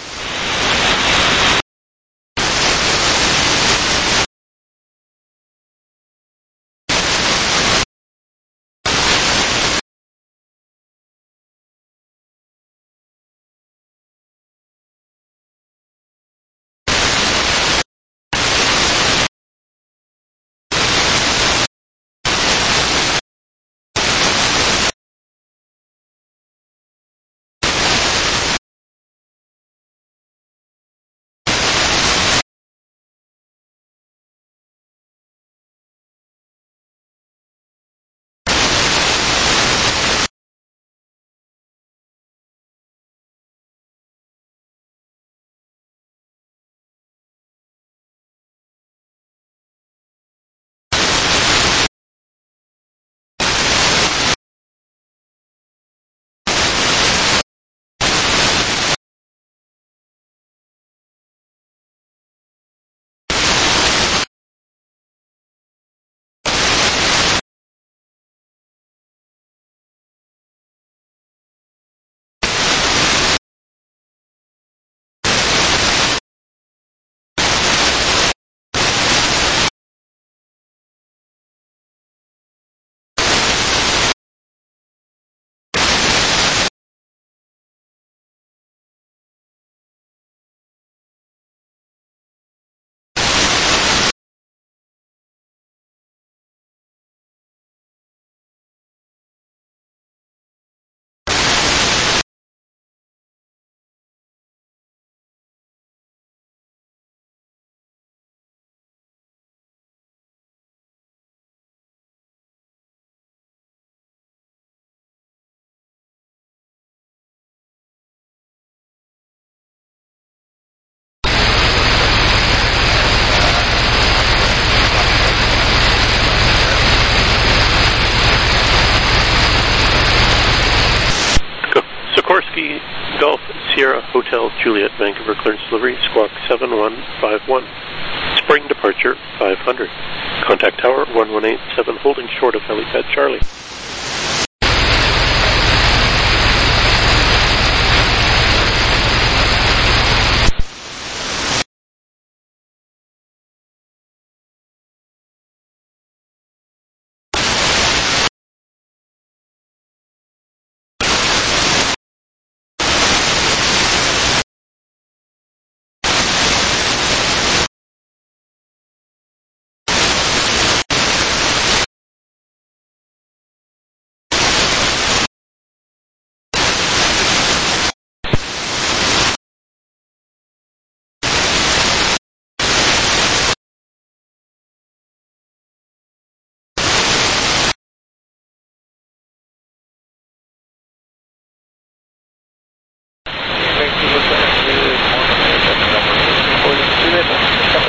Sikorsky Golf Sierra Hotel Juliet, Vancouver clearance delivery, squawk seven one five one. Spring departure five hundred. Contact tower one one eight seven, holding short of helipad Charlie.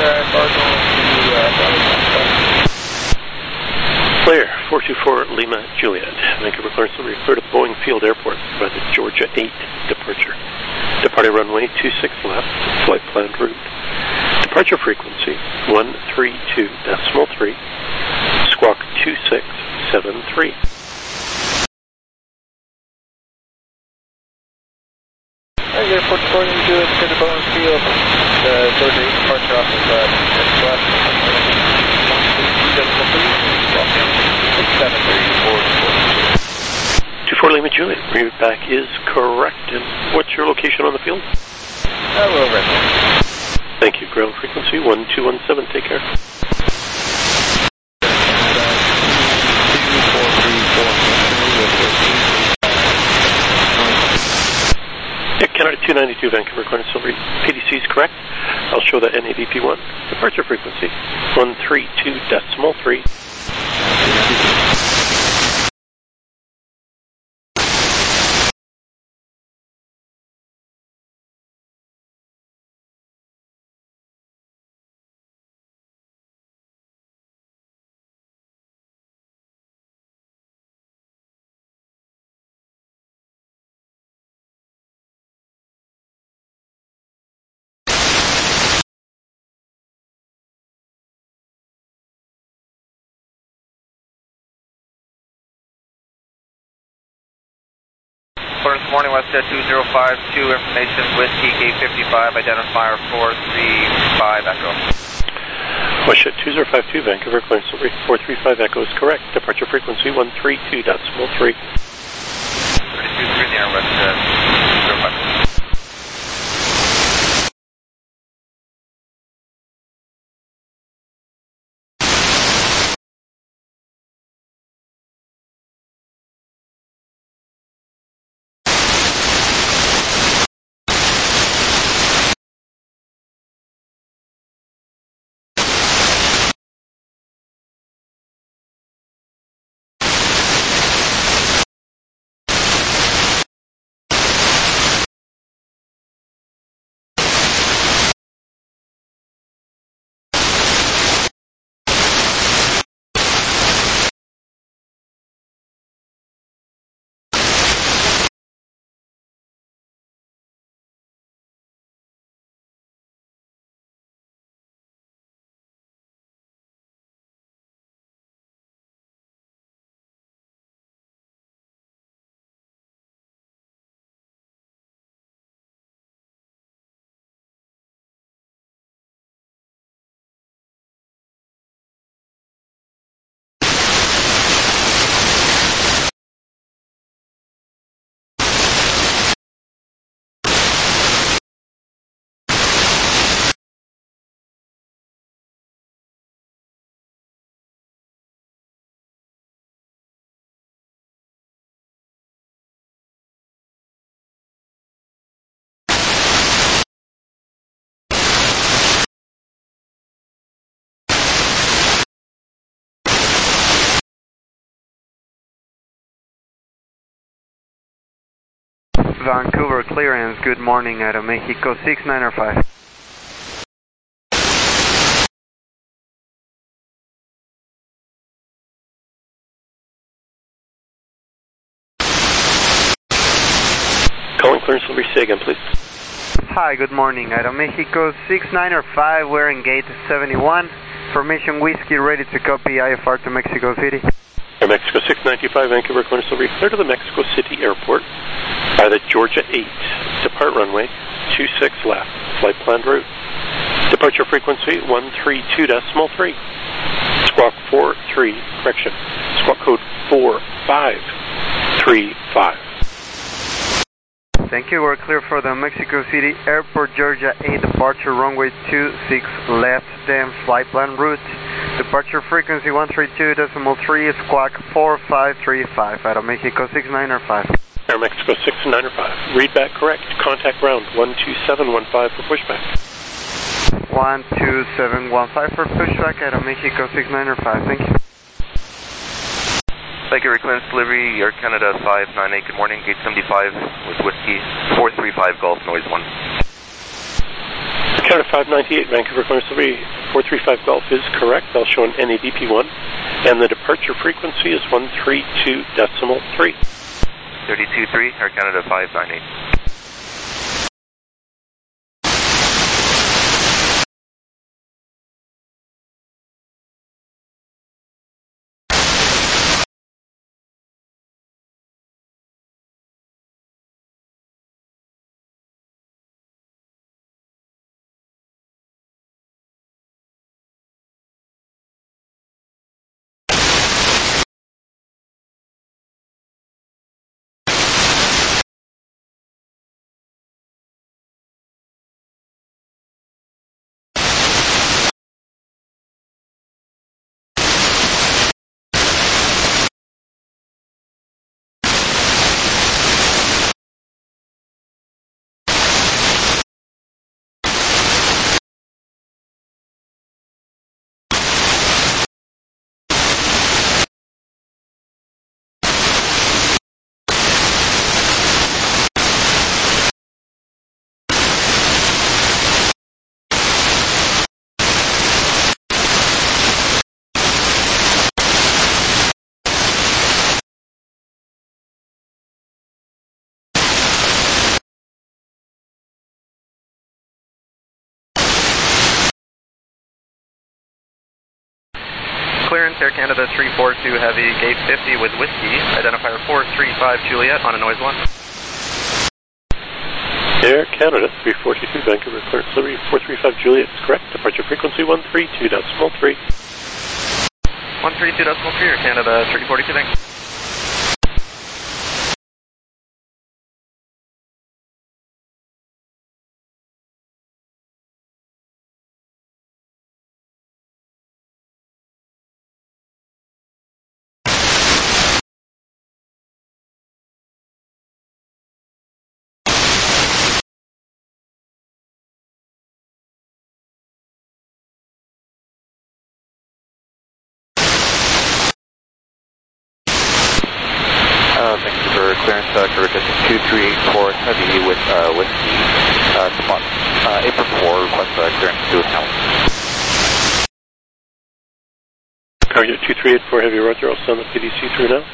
Clear, four two four Lima Juliet. Vancouver Clarence Delivery, clear to Boeing Field Airport by the Georgia eight departure. Departing runway two six left, flight planned route. Departure frequency one three two decimal three, squawk two six seven three. Airport reporting to the Boeing Field, the Georgia eight departure off of uh, six left, six seven three four four. two four Lima Juliet, read back is correct. And what's your location on the field? Hello, Red. Thank you. Ground frequency one two one seven, take care. Yeah, Canada two ninety-two, Vancouver Clarence Delivery. P D C is correct. I'll show that N A D P one. Departure frequency one three two decimal three. This morning, Westjet two zero five two, information Whiskey Gate fifty-five, identifier four three five Echo. Westjet two zero five two, Vancouver Clarence Delivery, four three five Echo is correct. Departure frequency one three two decimal three. thirty-two three in the air, Westjet two zero five two. Vancouver clearance, good morning, Aeromexico six nine five. Calling clearance delivery, say again please. Hi, good morning, Aeromexico six nine five, we're in gate seventy-one. Formation Whiskey ready to copy I F R to Mexico City. Air Mexico six ninety-five, Vancouver clearance delivery, clear to the Mexico City Airport by the Georgia eight. Depart runway two six left, flight planned route. Departure frequency one three two decimal three. Squawk four three, correction, squawk code four five three five. Thank you, we're clear for the Mexico City Airport, Georgia eight, departure runway two six left, then flight plan route. Departure frequency one three two decimal three, squawk four five three five, out of Mexico six nine five. Air Mexico six nine five, read back correct, contact ground one two seven one five for pushback. one two seven one five for pushback, out of Mexico six nine five, thank you. Thank you, clearance delivery, Air Canada five nine eight, good morning, gate seventy-five with Whiskey four three five Golf, noise one. Canada five ninety-eight, Vancouver clearance delivery, four three five Golf is correct. I'll show an N A D P one. And the departure frequency is one three two decimal three. thirty-two three, Air Canada five nine eight. Clearance, Air Canada three four two Heavy, gate fifty with Whiskey, identifier four three five Juliet on a noise one. Air Canada three four two Vancouver, clearance delivery four three five Juliet is correct. Departure frequency one three two decimal three. one three two decimal three, Air Canada three four two, thanks. Uh, thank you for clearance, uh, Curtis two three eight four Heavy with uh, Whiskey, uh, spot uh, April four, request uh, clearance to account. Carrier two three eight four Heavy, roger, I'll send the P D C through now.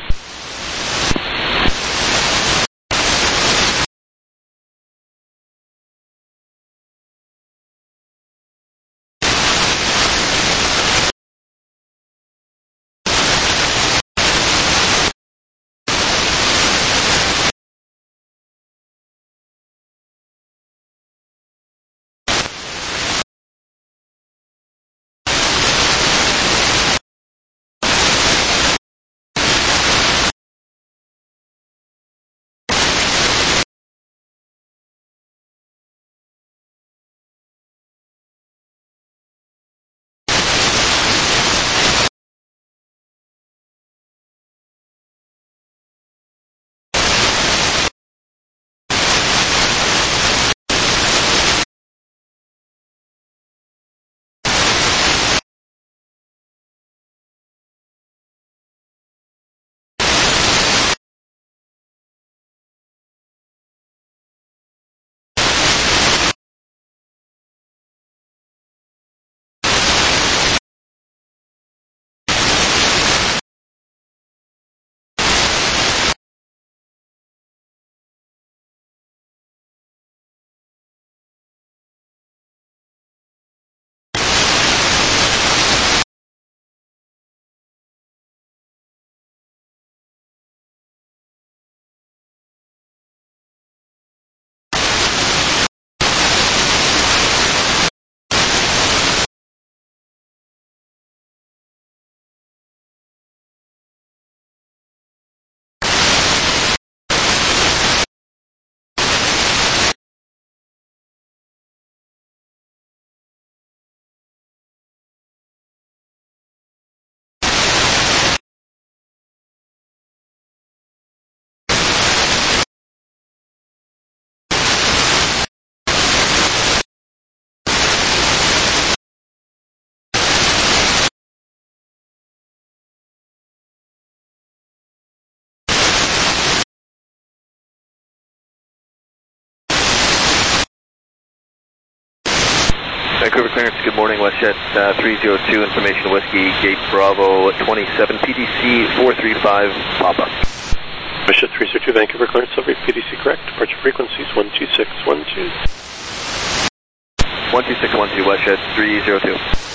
Vancouver clearance, good morning, WestJet uh, three zero two, information Whiskey, Gate Bravo twenty-seven, P D C four three five, Papa. WestJet three zero two, Vancouver clearance, over P D C correct, departure frequencies one two six one two. one two six one two, WestJet three zero two.